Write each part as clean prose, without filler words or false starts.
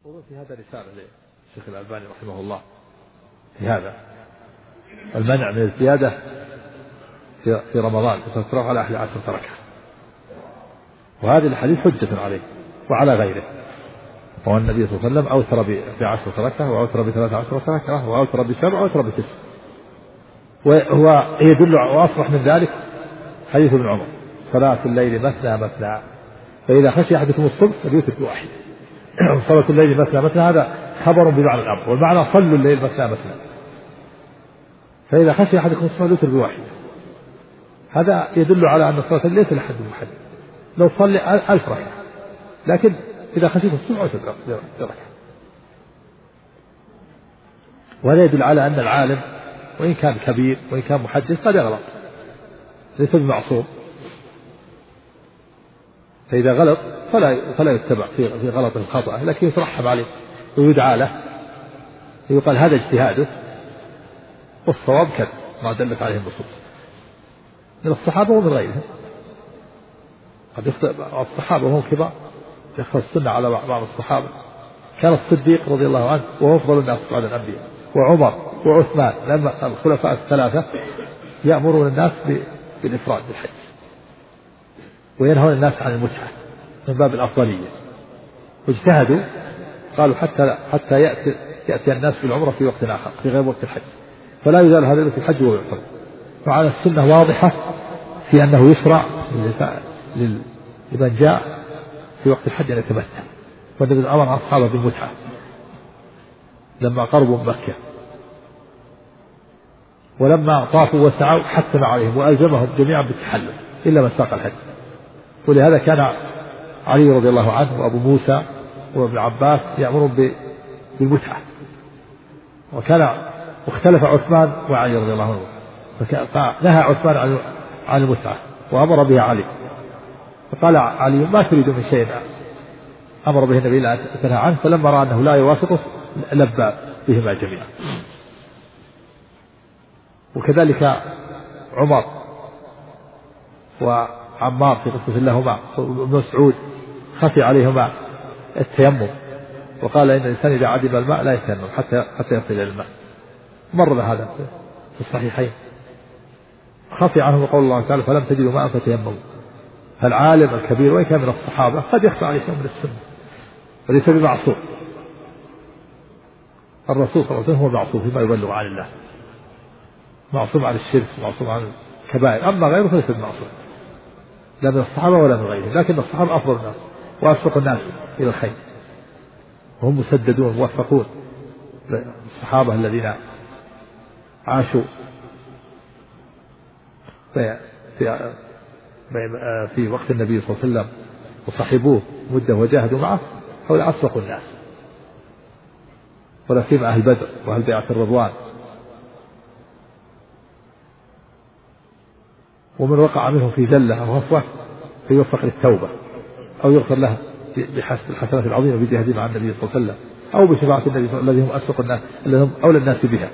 في هذا رسالة للشيخ الألباني رحمه الله في هذا المنع من الزيادة في رمضان فتتراوح على 11 ركعة، وهذه الحديث حجة عليه وعلى غيره. وهو النبي صلى الله عليه وسلم أوتر ب10 ركعة وأوتر ب13 ركعة وأوتر ب7 وأوتر ب9، وهو يدل وأصرح من ذلك حديث ابن عمر صلاة الليل مثنى مثنى فإذا خشي أحدكم الصبح فليوتر بواحد. صلاة الليل مثنى مثنى هذا خبر بمعنى الأمر، والمعنى صلوا الليل مثنى مثنى فإذا خشي أحدكم الصبح فليوتر بواحد. هذا يدل على أن صلاة الليل ليس لحد محدد، لو صلي 1000 ركعة، لكن إذا خشيت الصبح أوتر بركعة. وهذا يدل على أن العالم وإن كان كبير وإن كان محدث قد يغلط، ليس بمعصوم، فإذا غلط فلا يتبع في غلط الخطأ، لكن يترحم عليه ويدعى له ويقال هذا اجتهاده والصواب كذا ما دلت عليه النصوص من الصحابة ومن غيرهم. قد يخطئ الصحابة وهم كبار، يخطئ السنة على بعض الصحابة. كان الصديق رضي الله عنه وهو أفضل الناس بعد الأنبياء، وعمر وعثمان لما الخلفاء الثلاثة يأمرون الناس بالإفراد بالحج وينهون الناس عن المتعة من باب الأفضلية، واجتهدوا قالوا حتى يأتي الناس بالعمرة في وقت آخر في غير وقت الحج، فلا يزال هذا في الحج وهو يعتبر. وعلى السنة واضحة في أنه يشرع لمن جاء في وقت الحج أن يتمتع، والنبي أمر أصحابه بالمتعة لما قربوا من مكة، ولما طافوا وسعوا حتم عليهم وألزمهم جميعا بالتحلل إلا من ساق الحج. ولهذا كان علي رضي الله عنه وأبو موسى وابن عباس يأمرون بالمتعة، وكان واختلف عثمان وعلي رضي الله عنه، فنهى عثمان عن المتعة وأمر بها علي، فقال علي ما تريد من شيء أمر به النبي لا تنهى عنه، فلما رأى أنه لا يوافقه لبى بهما جميعا. وكذلك عمر وعمار في قصة لهما وابن مسعود خفي عليهما التيمم، وقال إن الإنسان إذا عدم الماء لا يتيمم حتى يصل إلى الماء، مر هذا في الصحيحين. خفي عنهم قول الله تعالى فلم تجدوا ماء فتيمموا. فالعالم الكبير وإن كان من الصحابة قد يخفى عليه شيء من السنة وليس بمعصوم. الرسول صلى الله عليه وسلم هو معصوم فيما يبلغ عن الله، معصوم عن الشرك معصوم عن الكبائر، أما غيره فليس بمعصوم لا من الصحابة ولا من غيرهم، لكن الصحابة أفضل الناس وأسبق الناس إلى الخير، وهم مسددون موفقون. الصحابة الذين عاشوا في وقت النبي صلى الله عليه وسلم وصحبوه مدة وجاهدوا معه هؤلاء أسبق الناس، ولا سيما أهل بدر وأهل بيعة الرضوان. ومن وقع منهم في زلة أو هفوة فيوفق للتوبة أو يغفر له بحسب الحسنات العظيمة بجهده مع النبي صلى الله عليه وسلم أو بشفاعة النبي صلى الله عليه وسلم الذي هم أسبق الناس الذي هم أولى الناس بها.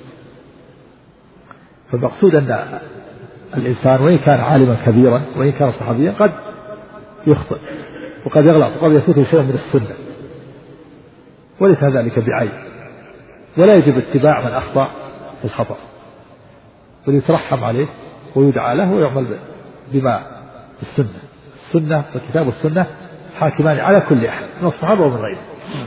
فالمقصود أن الإنسان وإن كان عالما كبيرا وإن كان صحابيا قد يخطئ وقد يغلط وقد يفوته شيء من السنة، وليس ذلك بعيب، ولا يجب اتباع من أخطأ في الخطأ، بل يترحم عليه ويدعى له ويعمل بما السنة والكتاب والسنة حاكمان على كل أحد من الصحابة ومن غيره.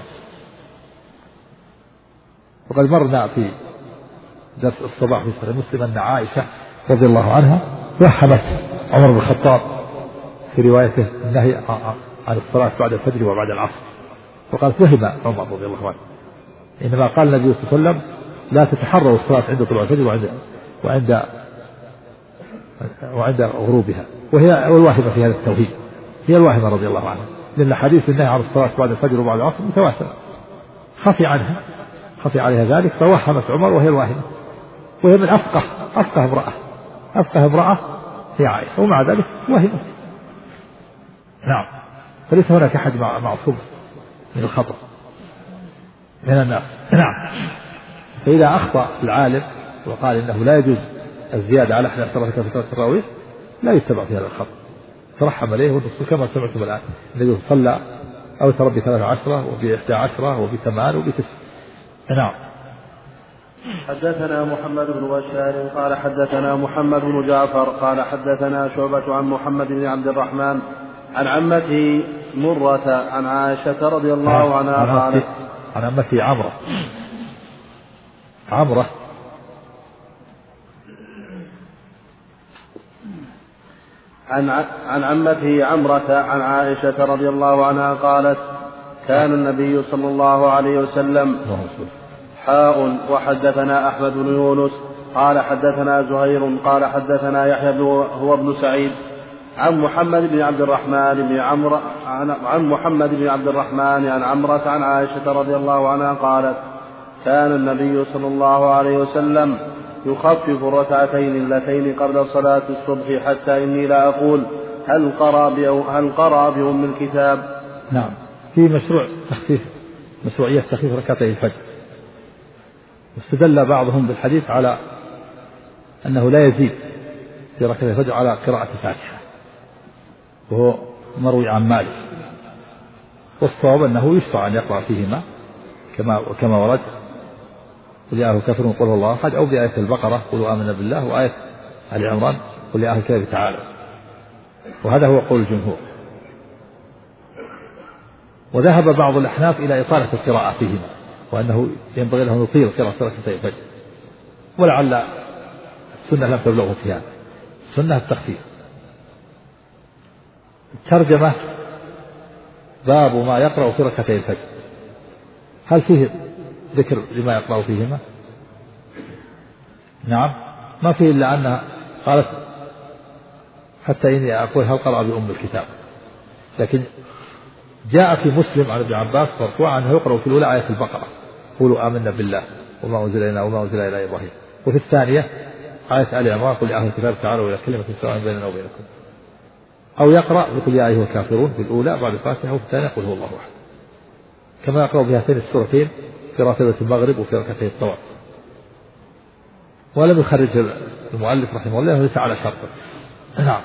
وقد مرنا في درس الصباح في صحيح مسلم أن عائشة رضي الله عنها وهمت عمر بن الخطاب في روايته النهي عن الصلاة بعد الفجر وبعد العصر، وقالت وهم عمر رضي الله عنه إنما قال النبي صلى الله عليه وسلم لا تتحروا الصلاة عند طلوع الفجر وعند غروبها، وهي الواهمة في هذا التوحيد، هي الواهمة رضي الله عنها، لأن حديث النهي عن الصلاة بعد الفجر وبعد العصر متواتر، خفي عليها ذلك فوهمت عمر وهي الواهمة، وهي من أفقه امرأة هي عائشة، ومع ذلك وهمت. نعم، فليس هناك أحد معصوم من الخطأ من الناس. نعم، فإذا أخطأ العالم وقال إنه لا يجوز الزيادة على 11 ركعة في صلاة التراويح لا يتبع في هذا الخطأ، ترحم عليه والرسول كما سمعتم الآن النبي صلى أوتر ب13 وب11 وب8 وب9. نعم. حدثنا محمد بن بشار قال حدثنا محمد بن جعفر قال حدثنا شعبة عن محمد بن عبد الرحمن عن عمته مرة عن عائشة رضي الله عنها قالت عن عمته عمرة عن عمته عمرة عن عائشة رضي الله عنها قالت كان النبي صلى الله عليه وسلم حاء. وحدثنا أحمد بن يونس قال حدثنا زهير قال حدثنا يحيى هو ابن سعيد عن محمد بن عبد الرحمن عن عمرة عن عائشة رضي الله عنها قالت كان النبي صلى الله عليه وسلم يخفف الركعتين اللتين قبل صلاة الصبح حتى إني لا أقول هل قرأ بأم الكتاب. نعم. في مشروعية تخفيف ركعتي الفجر. واستدل بعضهم بالحديث على أنه لا يزيد في ركعتي الفجر على قراءة الفاتحة، وهو مروي عن مالك. والصواب أنه يشرع أن يقرأ فيهما كما ورد قل يا أهل الكافرون قل هو الله أحد، أو بآية البقرة قلوا آمنا بالله، وآية آل عمران قل يا أهل الكتاب تعالوا. وهذا هو قول الجمهور. وذهب بعض الأحناف إلى إطالة القراءة فيهما، وأنه ينبغي له أن يطيل قراءة ركعتي الفجر، ولعل السنة لم تبلغه في هذا. السنة التخفيف. الترجمة باب ما يقرأ في ركعتي الفجر. هل فيه ذكر لما يقرأ فيهما؟ نعم، ما فيه إلا أنها قالت حتى إني أقول هل قرأ بأم الكتاب. لكن جاء في مسلم عن ابن عباس مرفوعا أنه يقرأ في الأولى آية البقرة قولوا آمنا بالله وما أنزل إلينا وما أنزل إلى إبراهيم، وفي الثانية آية آل عمران قل يا أهل الكتاب تعالوا إلى كلمة سواء بيننا وبينكم. أو يقرأ يقول يا أيها الكافرون في الأولى بعد الفاتحة، وفي الثانية قل هو الله أحد، كما يقرأ بهاتين السورتين في راتبة المغرب وفي ركعتي الطواف. ولم يخرج المؤلف رحمه الله ليس على شرطه. نعم.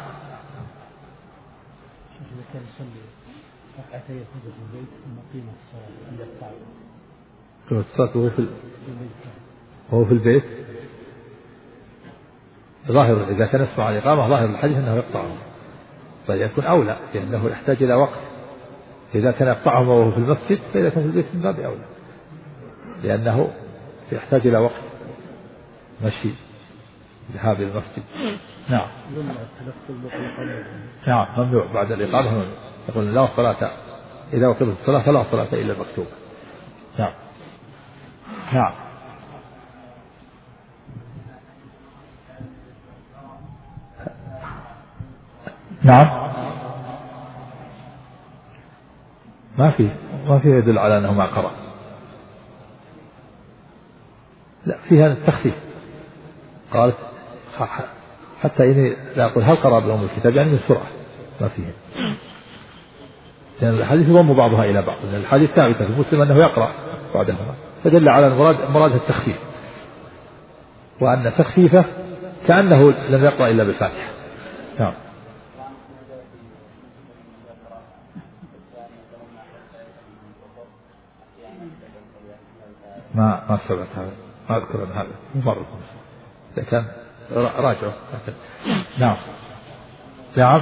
ركعتي الفجر في البيت ثم قيمة الصلاة عند الطعام. قيمة الصلاة وهو في البيت. ظاهر إذا كان يسمع الإقامة ظاهر الحديث أنه يقطعه، بل يكون أولى لأنه يحتاج إلى وقت. إذا كان يقطعه وهو في المسجد فإذا كان في البيت من باب أولى، لأنه يحتاج إلى وقت مشي ذهاب المسجد. نعم. نعم ممنوع بعد الإقامة. يقول لا صلاة إذا وقفت الصلاة فلا صلاة إلا المكتوبة. نعم. نعم. نعم. ما في يدل على أنه ما قرأ. لا، فيها التخفيف. قالت حتى إني لا أقول هل قرأ بأم الكتاب، يعني من سرعة ما فيه. لأن الحديث يضم بعضها إلى بعض، لأن الحديث ثابتة في مسلم أنه يقرأ بعدها، فدل على مراد التخفيف، وأن تخفيفه كأنه لم يقرأ إلا بالفاتحة. نعم. ما سبق هذا، ما أذكر أن هذا ممر، لكن راجعه. نعم. نعم.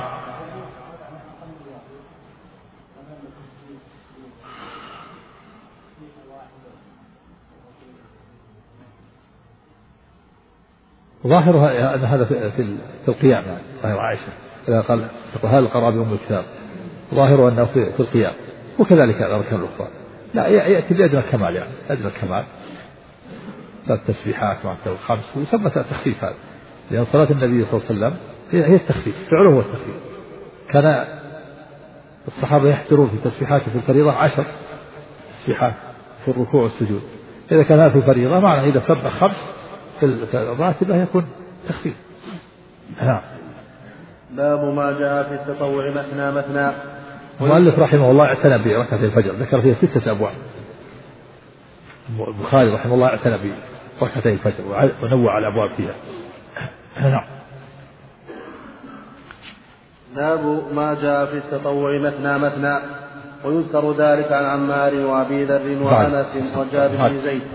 ظاهرها أن هذا في القيام، ظاهر عائشة إذا قال هل قرأ بأم الكتاب، ظاهره أنه في القيام، وكذلك الأركان الأخرى. لا، يأتي بأدنى الكمال، يعني أدنى الكمال 3 تسبيحات مع الخمس، ويسمى تخفيف هذا، لأن صلاة النبي صلى الله عليه وسلم هي التخفيف، فعله هو التخفيف. كان الصحابة يحترون في تسبيحاته في الفريضة 10 تسبيحات في الركوع والسجود. إذا كان هذا في الفريضة معنى إذا سبح 5 في الراتبة يكون تخفيف. نعم. باب ما جاء في التطوع مثنى. المؤلف رحمه الله اعتنى بركعتي الفجر، ذكر فيها 6 أبواب. البخاري رحمه الله اعتنى بركعتي الفجر ونوع الأبواب فيها. نعم. باب ما جاء في التطوع مثنى. ويذكر ذلك عن عمار وأبي ذر وأنس وجابر بن زيد.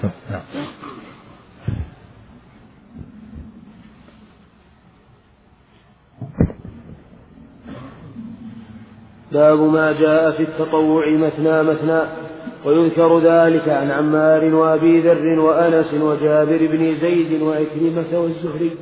باب ما جاء في التطوع مثنى مثنى. ويذكر ذلك عن عمار وأبي ذر وأنس وجابر بن زيد وعكرمة والزهري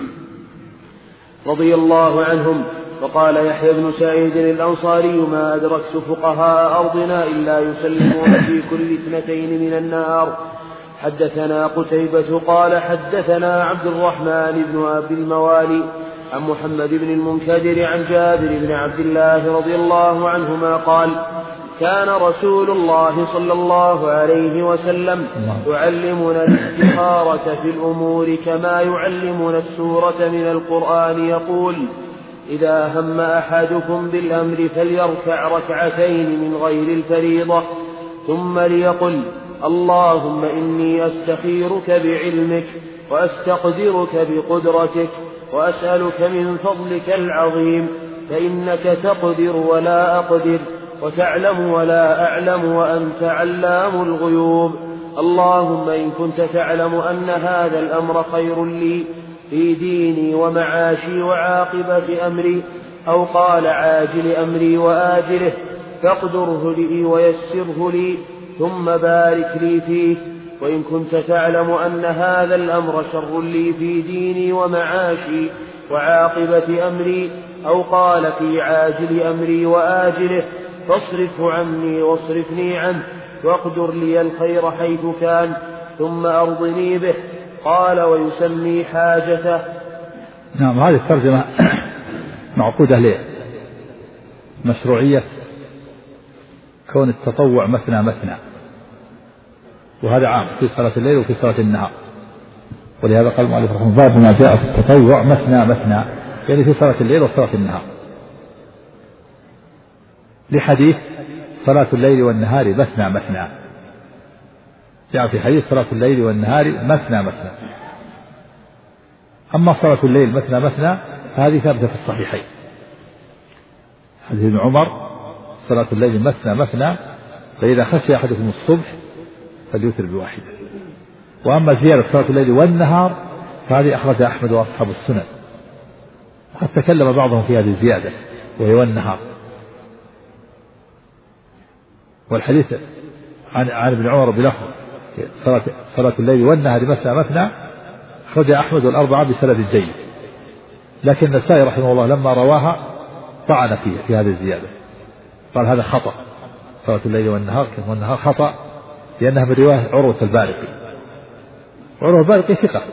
رضي الله عنهم. وقال يحيى بن سعيد الأنصاري ما أدركت فقهاء أرضنا إلا يسلمون في كل 2 من النهار. حدثنا قتيبة قال حدثنا عبد الرحمن بن أبي الموالي عن محمد بن المنكدر عن جابر بن عبد الله رضي الله عنهما قال كان رسول الله صلى الله عليه وسلم يعلمنا الاستخارة في الأمور كما يعلمنا السورة من القرآن يقول إذا هم أحدكم بالأمر فليركع 2 من غير الفريضة ثم ليقل اللهم إني أستخيرك بعلمك وأستقدرك بقدرتك وأسألك من فضلك العظيم فإنك تقدر ولا أقدر وتعلم ولا أعلم وأنت علام الغيوب. اللهم إن كنت تعلم أن هذا الأمر خير لي في ديني ومعاشي وعاقبة أمري أو قال عاجل أمري وآجله فاقدره لي ويسره لي ثم بارك لي فيه. وإن كنت تعلم أن هذا الأمر شر لي في ديني ومعاشي وعاقبة أمري أو قال في عاجل أمري وآجله فاصرفه عني واصرفني عنه واقدر لي الخير حيث كان ثم أرضني به. قال ويسمي حاجته. نعم. هذه الترجمة معقودة لمشروعية كون التطوع مثنى مثنى، وهذا عام في صلاة الليل وفي صلاة النهار. ولهذا قال المؤلف رحمه الله باب ما جاء في التطوع مثنى مثنى، يعني في صلاة الليل وصلاة النهار، لحديث صلاة الليل والنهار مثنى مثنى. جاء في حديث صلاة الليل والنهار مثنى مثنى. أما صلاة الليل مثنى مثنى هذه ثابتة في الصحيحين، حديث ابن عمر صلاة الليل مثنى مثنى فإذا خشي أحدكم الصبح فليوتر بواحدة. وأما زيادة صلاة الليل والنهار فهذه أخرجها أحمد وأصحاب السنن، وقد تكلم بعضهم في هذه الزيادة وهي والنهار. والحديث عن ابن عمر بلفظ صلاة الليل والنهار مثنى مثنى أخرجها أحمد والأربعة بسند جيد، لكن النسائي رحمه الله لما رواها طعن فيه في هذه الزيادة، قال هذا خطأ، صلاة الليل والنهار خطأ، لأنها من رواية عروة البارقي، وعروة البارقي ثقة.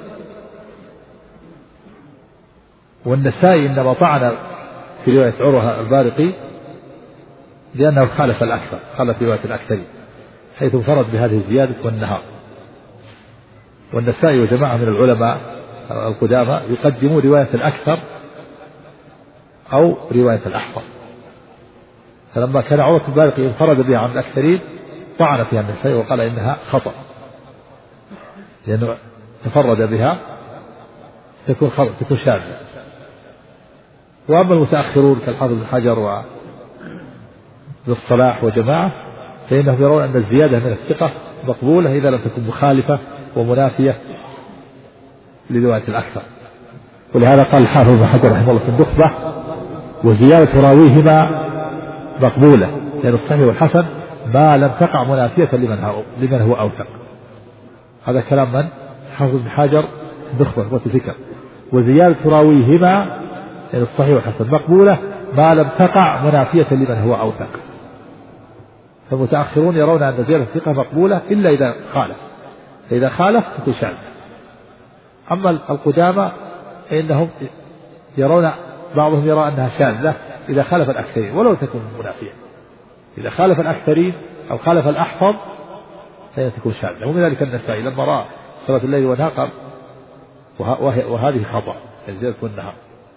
والنسائي إنما طعن في رواية عروة البارقي لأنه خالف الأكثر، خالف رواية الأكثرين حيث انفرد بهذه الزيادة والنهار. والنسائي وجماعة من العلماء القدامى يقدموا رواية الأكثر أو رواية الأحفظ، فلما كان عروة البارقي انفرد بها عن الأكثرين طعن فيها النسائي وقال إنها خطأ، لأنه تفرد بها تكون شاذة. وأما المتأخرون كالحافظ بن حجر والصلاح وجماعة فإنهم يرون أن الزيادة من الثقة مقبولة إذا لم تكن مخالفة ومنافية لرواية الأكثر. ولهذا قال الحافظ بن حجر رحمه الله في النخبة وزيادة راويهما مقبولة، لأن الصحيح والحسن ما لم تقع منافية لمن هو أوثق. هذا كلام من؟ حافظ بن حجر النخبة والذكر. وزيادة راويهما لأن الصحيح والحسن مقبولة ما لم تقع منافية لمن هو أوثق. فالمتأخرون يرون أن زيادة الثقة مقبولة إلا إذا خالف، فإذا خالف تكون شاذ. أما القدامى فإنهم يرون، بعضهم يرى أنها شاذة إذا خالف الأكثرين ولو تكون منافية. إذا خالف الأكثرين أو خالف الأحفظ فهي تكون شاذة. ومن ذلك النسائي لما رأى صلاة الليل والنهار قال وهذه خطأ الزيادة والنهار.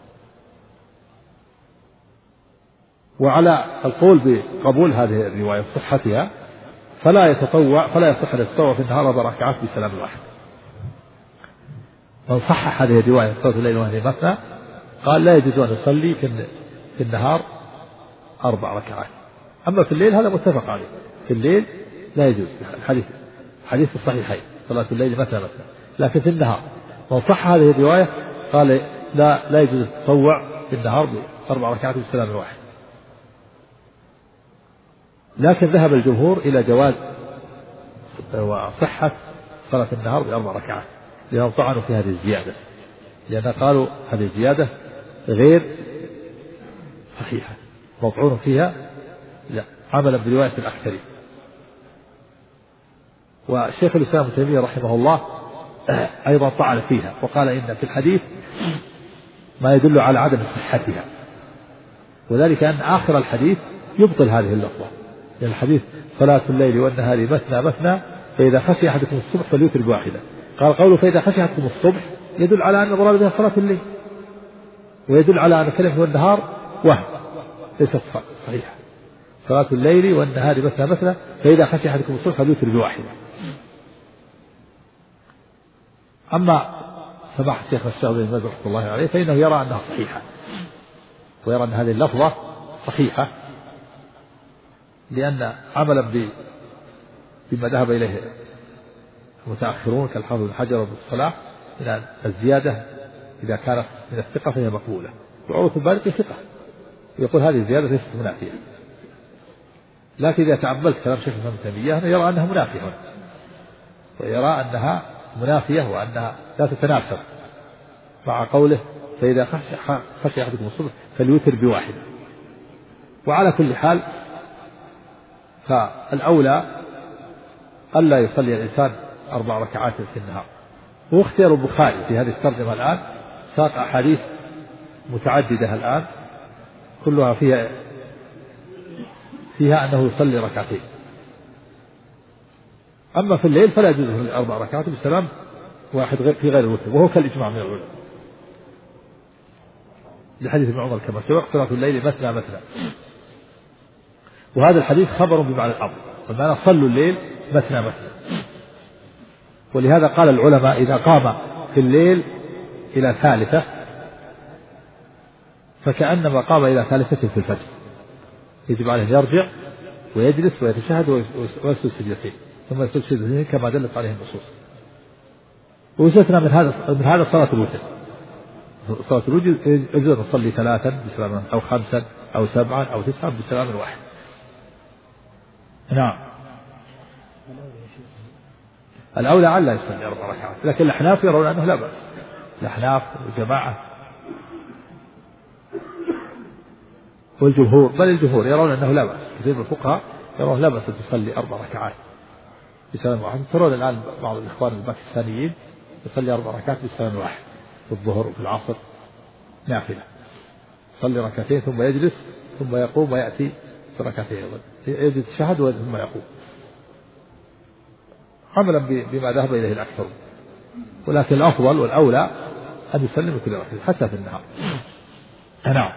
وعلى القول بقبول هذه الرواية صحتها فلا يصح أن يتطوع في النهار 4 ركعات بسلام واحد. من صحح هذه الرواية صلاة الليل وهي مثنى قال لا يجوز أن يصلي في النهار 4 ركعات أما في الليل هذا متفق عليه، في الليل لا يجوز، حديث الصحيحين صلاة الليل مثلا مثلا. لكن في النهار من صح هذه الرواية قال لا يجوز التطوع في النهار ب4 ركعات بالسلام الواحد. لكن ذهب الجمهور إلى جواز وصحة صلاة النهار ب4 ركعات، لأنهم طعنوا في هذه الزيادة، لأن قالوا هذه الزيادة غير صحيحة، مطعون فيها لا عملا برواية الأكثرين. والشيخ الإسلام ابن تيمية رحمه الله أيضا طعن فيها وقال إن في الحديث ما يدل على عدم صحتها، وذلك أن آخر الحديث يبطل هذه اللفظة، لأن الحديث صلاة الليل والنهار مثنى مثنى فإذا خشي أحدكم الصبح فليوتر بواحدة. قال قوله فإذا خشي أحدكم الصبح يدل على أن المراد بها صلاة الليل، ويدل على أن كلمة النهار وهم ليست صحيحة. صلاة الليل والنهار مثنى مثنى فإذا خشي أحدكم الصبح فليوتر بواحدة. أما سماحة الشيخ الشيخ بن باز رحمة الله عليه فإنه يرى أنها صحيحة، ويرى أن هذه اللفظة صحيحة، لأن عملا بما ذهب إليه المتأخرون كالحافظ بن حجر وابن الصلاح إن الزيادة إذا كانت من الثقة فهي مقبولة، وعروة البارقي ثقة يقول هذه الزيادة ليست منافية. لكن إذا تأملت كلام شيخ ابن تيمية يرى أنها منافية، ويرى أنها منافية وأنها لا تتناسب مع قوله فإذا خشي أحدكم الصبح فليوتر بواحد. وعلى كل حال فالأولى ألا يصلي الإنسان 4 ركعات في النهار. واختيار البخاري في هذه الترجمة الآن ساق أحاديث متعددة الآن كلها فيها أنه يصلي ركعتين. أما في الليل فلا يجوز 4 ركعات بالسلام واحد في غير الوتر، وهو كالإجماع من العلماء لحديث ابن عمر كما سبق صلاة الليل مثنى مثنى. وهذا الحديث خبر بمعنى الأمر، بمعنى صلوا الليل مثنى مثنى. ولهذا قال العلماء إذا قام في الليل إلى ثالثة فكأنما قام إلى ثالثة في الفجر، يجب عليه يرجع ويجلس ويتشهد ويسجد سجدتين ثم يسجد سجدتين كما دلت عليه النصوص. ويستثنى من هذا صلاة الوتر. صلاة الوتر يجوز أن نصلي 3 بسلام أو 5 أو 7 أو 9 بسلام واحد. نعم. الأولى على يصلي 4 ركعات، لكن الأحناف يرون أنه لا بأس. الأحناف والجماعة والجمهور بل الجمهور يرون أنه لا بأس. كثير من الفقهاء يرون لا بأس أن تصلي 4 ركعات بسلام واحد. ترون الآن بعض الإخوان الباكستانيين يصلي 4 ركعات بسلام واحد في الظهر وفي العصر نافلة، يصلي ركعتين ثم يجلس ثم يقوم ويأتي في ركعتين أيضا، يجلس يتشهد ثم يقوم، عملا بما ذهب إليه الأكثر. ولكن الأفضل والأولى أن يسلم كل ركعتين حتى في النهار. نعم.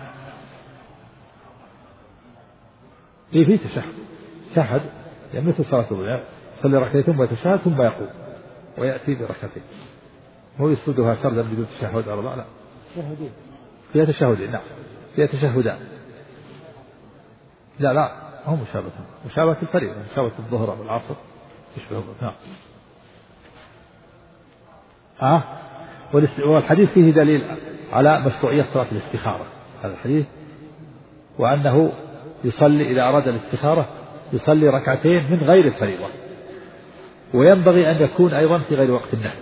في تشهد يعني مثل صلاة الظهر، يصلي ركعتين ثم يتشهد ثم يقوم ويأتي بركعتين، هو يسردها سردا بدون تشهد أربعة. لا فيها تشهدين. نعم فيها تشهدان. لا هم مشابهة الفريضة، مشابهة الظهر والعصر تشبههم. نعم. والحديث فيه دليل على مشروعية صلاة الاستخارة، هذا الحديث، وأنه يصلي إذا أراد الاستخارة يصلي ركعتين من غير الفريضة، وينبغي أن يكون أيضا في غير وقت النهي،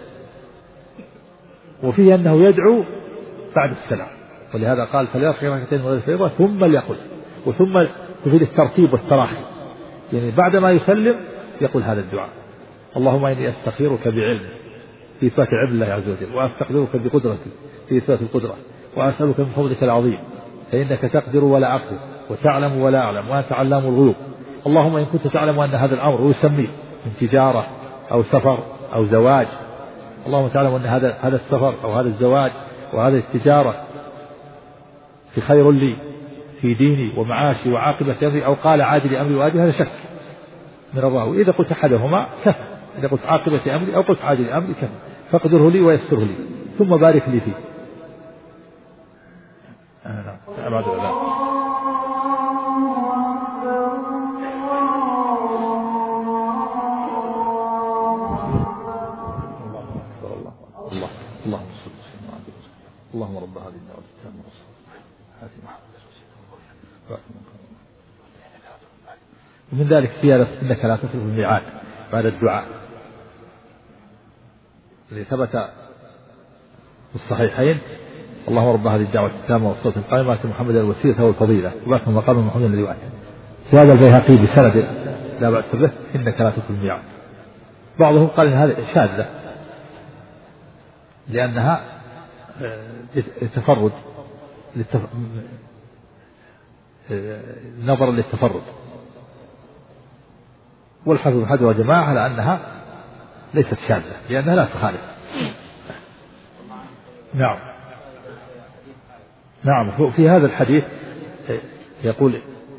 وفيه أنه يدعو بعد السلام، ولهذا قال فليركع ركعتين من غير الفريضة ثم ليقل، وثم تفيد الترتيب والتراخي، يعني بعدما يسلم يقول هذا الدعاء: اللهم إني أستخيرك بعلمك في إثبات علم الله عز وجل، وأستقدرك بقدرتك في إثبات القدرة، وأسألك من فضلك العظيم فإنك تقدر ولا أقدر وتعلم ولا أعلم وأنت علام الغيوب. اللهم إن كنت تعلم أن هذا الأمر ويسميه من تجارة أو سفر أو زواج، اللهم تعلم أن هذا السفر أو هذا الزواج وهذه التجارة في خير لي في ديني ومعاشي وعاقبة أمري، أو قال عاجل أمري وآجل، هذا شك من الله. إذا قلت أحدهما كفى، إذا قلت عاقبة أمري أو قلت عاجل أمري كفى، فاقدره لي ويسره لي ثم بارك لي فيه. الدعوة التامة ومن ذلك سيادة إنك لا تخلف الميعاد بعد الدعاء الذي ثبت في الصحيحين: اللهم رب هذه الدعوة التامة والصلاة القائمة آت محمدا الوسيلة والفضيلة وبعثه مقام محمود الذي وعده. سيادة البيهقي بسند لا بأس به: إنك لا تخلف الميعاد. بعضهم قال إن هذا شاذة لأنها تفرد نظرا للتفرد، والحافظ بن حجر وجماعة على أنها ليست شاذة لأنها لا تخالف. نعم في هذا الحديث يقول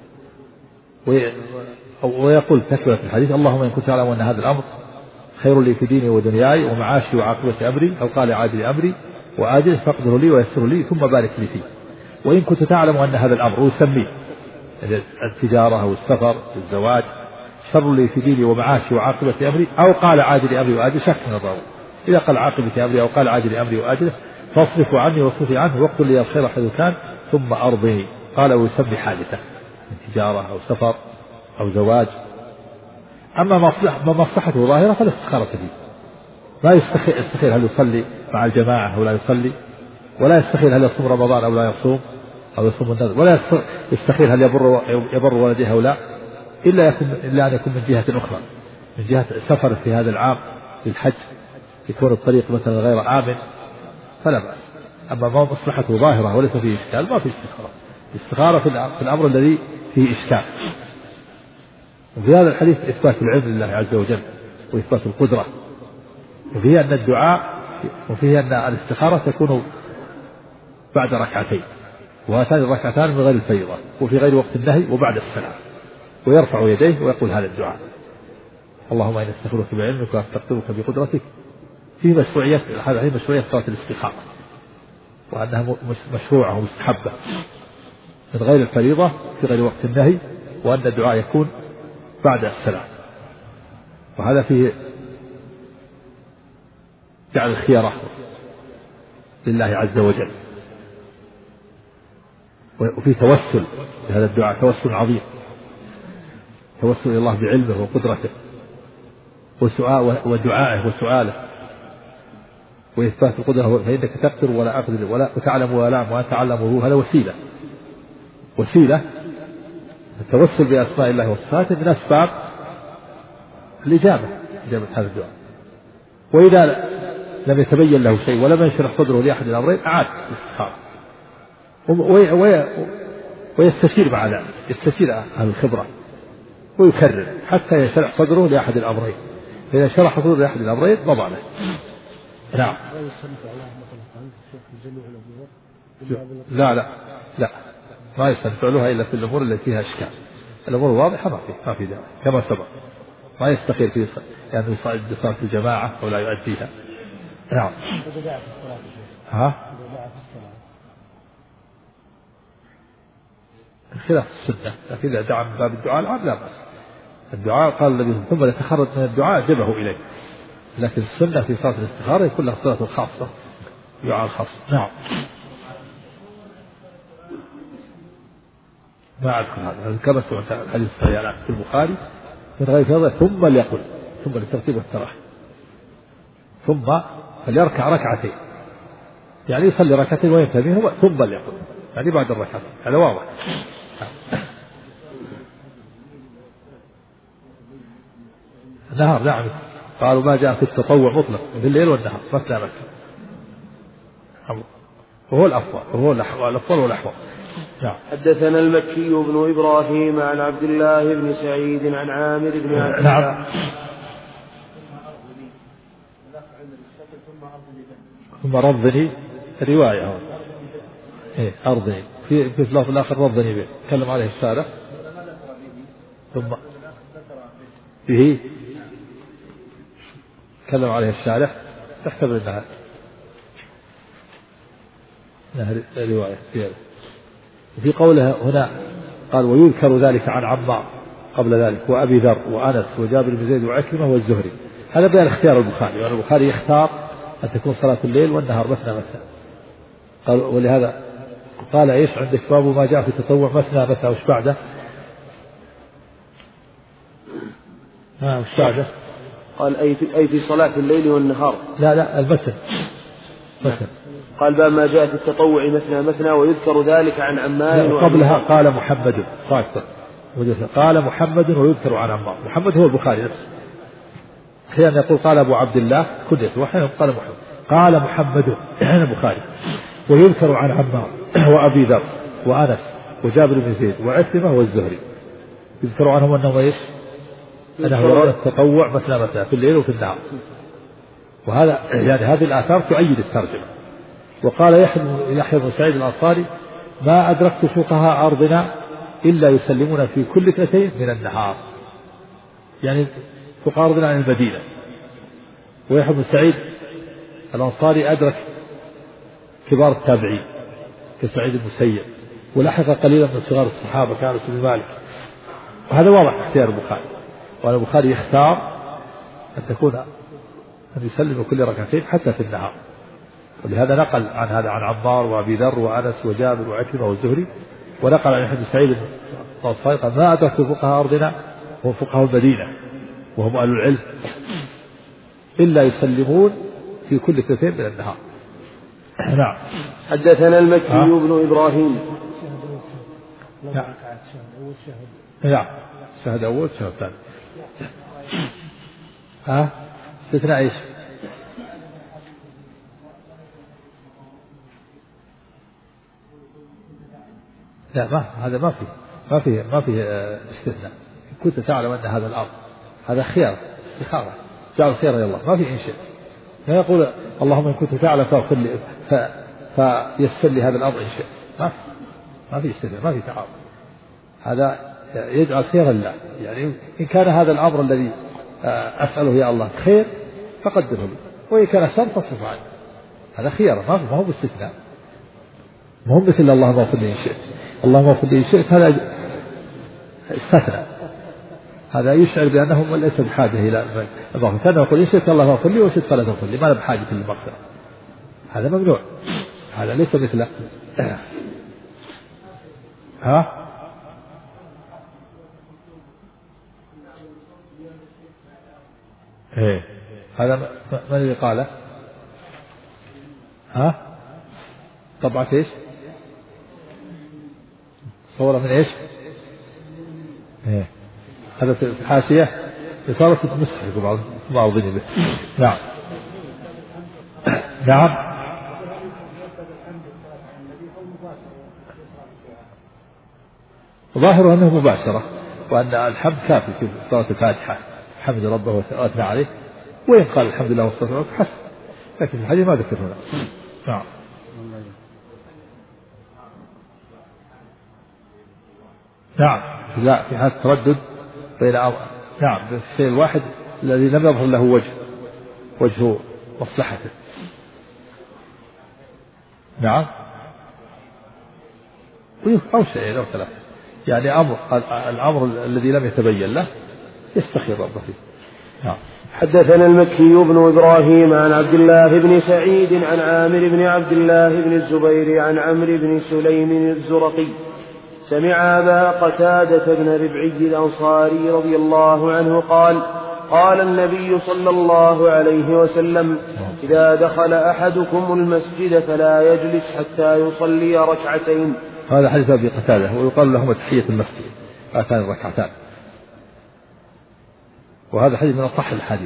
ويقول تكملة الحديث: اللهم إن كنت أعلم أن هذا الأمر خير لي في ديني ودنياي ومعاشي وعاقبة أمري، أو قال عاجل أمري وآجله، فاقدر لي ويسر لي ثم بارك لي فيه. وإن كنت تعلم أن هذا الأمر، ويسميه التجارة أو السفر الزواج، شر لي في ديني ومعاشي وعاقبة أمري، أو قال عاجل أمري وآجله، شك من الراوي. إذا قال عاقبة أمري أو قال عاجل أمري وآجله فاصرف عني واصرفي عنه واقتل لي الخير حيث كان ثم أرضني. قال ويسمي حادثة من تجارة أو سفر أو زواج. أما مصلحته ظاهرة فلا استخارة فيه، ما يستخير هل يصلي مع الجماعة أو لا يصلي، ولا يستخير هل يصوم رمضان أو لا يصوم أو يصوم النذر، ولا يستخير هل يبر والديه أو لا، إلا أن يكون من جهة أخرى، من جهة سفر في هذا العام للحج يكون الطريق مثلا غير آمن فلا بأس. أما ما مصلحته ظاهرة وليس فيه إشكال ما في استخارة. الاستخارة في الأمر الذي فيه إشكال. وفي هذا الحديث إثبات العلم لله عز وجل وإثبات القدرة، وفيه أن الدعاء وفيه أن الاستخارة تكون بعد ركعتين، وهاتان الركعتان من غير الفريضة وفي غير وقت النهي وبعد السلام، ويرفع يديه ويقول هذا الدعاء: اللهم إني أستغفرك بعلمك وأستغفرك بقدرتك. فيه مشروعية، هذا هي مشروعية صلاة الاستخارة، وأنها مشروعة ومستحبة من غير الفريضة في غير وقت النهي، وأن الدعاء يكون بعد السلام. وهذا فيه جعل الخيارة لله عز وجل، وفي توسل بهذا الدعاء، توسل عظيم، توسل إلى الله بعلمه وقدرته ودعائه وسؤاله وإثبات القدرة. فإنك تقدر ولا أقدر ولا تعلم ولا أعلم وأنت علمه. هذا وسيلة التوسل بأسماء الله وصفاته من أسباب إجابة هذا الدعاء. وإذا لم يتبين له شيء ولم ينشرح صدره لأحد الأمرين أعاد الاستخارة ويستشير مع ذلك، يستشير أهل الخبرة ويكرر حتى يشرح صدره لأحد الأمرين. فإذا شرح صدره لأحد الأمرين مضى له. نعم. لا ما يستنفع لها إلا في الأمور التي فيها إشكال. الأمور الواضحة ما في داعي كما سبق. ما يستخير في يعني يصعد بصلاة الجماعة ولا يؤديها. نعم. خلاف السنة، لكن إذا دعا من باب الدعاء العام لا بأس. الدعاء قال الذي ثم يتخرج من الدعاء جبه إليه، لكن السنة في صلاة الاستخارة يكون لها صلاة خاصة دعاء خاص. نعم. ما أذكر هذا كما سمعت الحديث الصحيح في البخاري من غير فرض ثم ليقل، ثم للترتيب والتراحي، ثم فليركع ركعتين، يعني يصلي ركعتين وينتهي ثم ليقل، يعني بعد الركعتين. هذا واضح. النهار نعم، قالوا ما جاء في التطوع مطلق في الليل والنهار مثنى مثنى، وهو الأفضل وهو الأفضل والأحوط. نعم. حدثنا المكي بن إبراهيم عن عبد الله بن سعيد عن عامر بن عبد الله. نعم. ثم رضني رواية أرضني في اللفظ الآخر رضني به تكلم عليه الشارع، ثم به تكلم عليه الشارع تحتمل أنها رواية زيادة. في قوله هنا قال ويذكر ذلك عن عمار قبل ذلك وأبي ذر وأنس وجابر بن زيد وعكرمة والزهري. هذا بيان اختيار البخاري، وأن البخاري يختار أن تكون صلاة الليل والنهار مثنى مثنى، قال ولهذا قال إيش عندك باب ما جاء في التطوع مثنى مثنى وش بعده؟ وش بعده؟ قال أي في صلاة الليل والنهار. لا المتن مثل. قال باب ما جاء في التطوع مثنى مثنى ويذكر ذلك عن عمار. قبلها قال محمد صاحب قال محمد ويذكر عن عمار. محمد هو البخاري نفسه. أحيانا يقول قال أبو عبد الله كنيته وأحيانا قال محمد. قال محمد البخاري ويذكر عن عمار وأبي ذر وأنس وجابر بن زيد وعكرمة والزهري يذكر عنهم أنهم إيش؟ أنه يرون التطوع مثنى في الليل وفي النهار. وهذا يعني هذه الآثار تؤيد الترجمة. وقال يحيى بن سعيد الأنصاري ما أدركت فقهاء أرضنا إلا يسلمون في كل 2 من النهار، يعني فقهاء أرضنا عن المدينة. ويحيى بن سعيد الأنصاري أدرك كبار التابعين كسعيد المسيب، ولحق قليلا من صغار الصحابة كأنس بن مالك. وهذا واضح اختيار البخاري، وأن البخاري يختار أن يسلم كل 2 حتى في النهار. ولهذا نقل عن هذا عن عمار وأبي ذر وأنس وجابر وعكرمة والزهري، ونقل عن يحيى بن سعيد الأنصاري قال ما أدركت فقهاء أرضنا هم فقهاء المدينة وهم أهل العلم إلا يسلمون في كل 2 من النهار. نعم. حدثنا المكي بن إبراهيم. نعم شهد أول شهد ثاني. استثناء إيش؟ لا هذا ما فيه استثناء. كنت تعلم أن هذا الأمر هذا خيار استخارة جعل الخير إلى الله، ما في إنشاء. لا يقول اللهم إن كنت تعلم فاغفر لي فيسر لي هذا الأمر إنشاء. ما في استثناء، ما في تعارض. هذا يجعل خيرا له، يعني إن كان هذا الأمر الذي أسأله يا الله خير فقدره لي، وإن كان شر فاصرف عنه. هذا خيار، ما هو باستثناء. ما هو مثل اللهم اغفر لي إن شئت، اللهم اغفر لي إن شئت، هذا استثناء. هذا يشعر بأنه ليس بحاجة إلى المغفرة. كان يقول إن شئت الله اغفر لي وشئت فلا تغفر لي، ما أنا بحاجة للمغفرة. هذا ممنوع، هذا ليس مثله. هذا من اللي قاله؟ طبعا ايش؟ صورة من ايش؟ هذا في الحاشية رسالة النسخ يقول بعض به. نعم. نعم. ظاهره أنه مباشرة، وأن الحمد كافي في صلاة الفاتحة، حمد ربه وأثنى عليه، وإن قال الحمد لله والصلاة والسلام حسن، لكن الحديث ما ذكر هنا. نعم. نعم. لا في هذا التردد بين نعم الشيء الواحد الذي لم يظهر له وجه مصلحته. نعم. أو شيء أو ثلاثة، يعني الأمر الذي لم يتبين له يستخير ربه فيه. نعم. حدثنا المكي بن إبراهيم عن عبد الله بن سعيد عن عامر بن عبد الله بن الزبير عن عمرو بن سليم الزرقي سمع أبا قتادة بن ربعي الأنصاري رضي الله عنه قال قال النبي صلى الله عليه وسلم إذا دخل أحدكم المسجد فلا يجلس حتى يصلي ركعتين. هذا حديث أبي قتادة، ويقال لهم تحية المسجد هاتان الركعتان، وهذا حديث من أصح الحديث.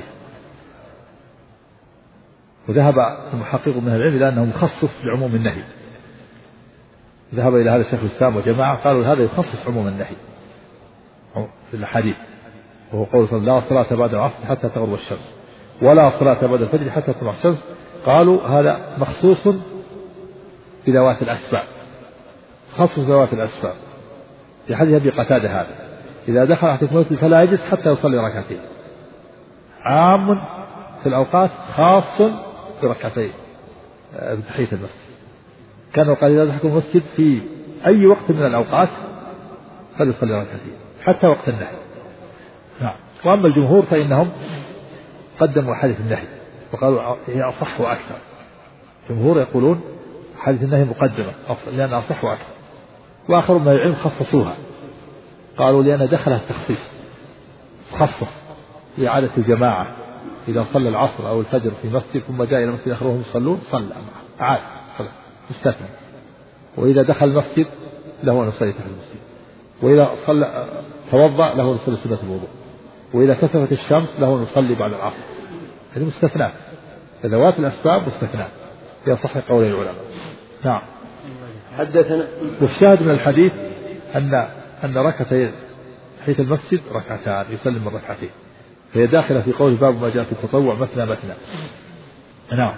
وذهب المحقق من العلم إلى أنه مخصص لعموم النهي، ذهب إلى هذا الشيخ الإسلام وجماعة قالوا هذا يخصص عموم النهي في الحديث، وهو قول صلى الله عليه وسلم لا صلاة بعد العصر حتى تغرب الشمس ولا صلاة بعد الفجر حتى تطلع الشمس. قالوا هذا مخصوص بذوات الأسباب، خصص ذوات الأسباب. في حديث أبي قتادة هذا إذا دخل أحدكم المسجد فلا يجلس حتى يصلي ركعتين، عام في الأوقات خاص بركعتين بتحية المسجد. كانوا قال إذا دخل المسجد في أي وقت من الأوقات فليصلي ركعتين حتى وقت النهي. نعم. وأما الجمهور فإنهم قدموا حديث النهي وقالوا هي أصح وأكثر. الجمهور يقولون حديث النهي مقدمة لأنها أصح وأكثر. وآخر من العلم خصصوها قالوا لأن دخلها التخصيص، خصص لإعادة الجماعة إذا صلى العصر أو الفجر في مسجد ثم جاء إلى مسجد آخر وهم يصلون صلى أعاد صلى مستثنى. وإذا دخل المسجد له أن يصلي تحت المسجد، وإذا صلى توضأ له أن يصلي سنة الوضوء، وإذا كسفت الشمس له أن يصلي بعد العصر. هذه مستثنات، ذوات الأسباب مستثنات في صح قول العلماء. نعم. حدثنا. والشاهد من الحديث أن ركعتين تحية المسجد ركعتان يسلم من ركعتين، فهي داخلة في قول باب ما جاء في التطوع مثنى مثنى. نعم.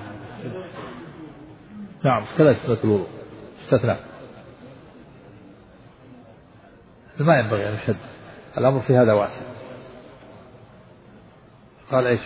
نعم كذا سنة الوضوء استثناء، ما ينبغي أن يشد الأمر في هذا واسع. قال إيش؟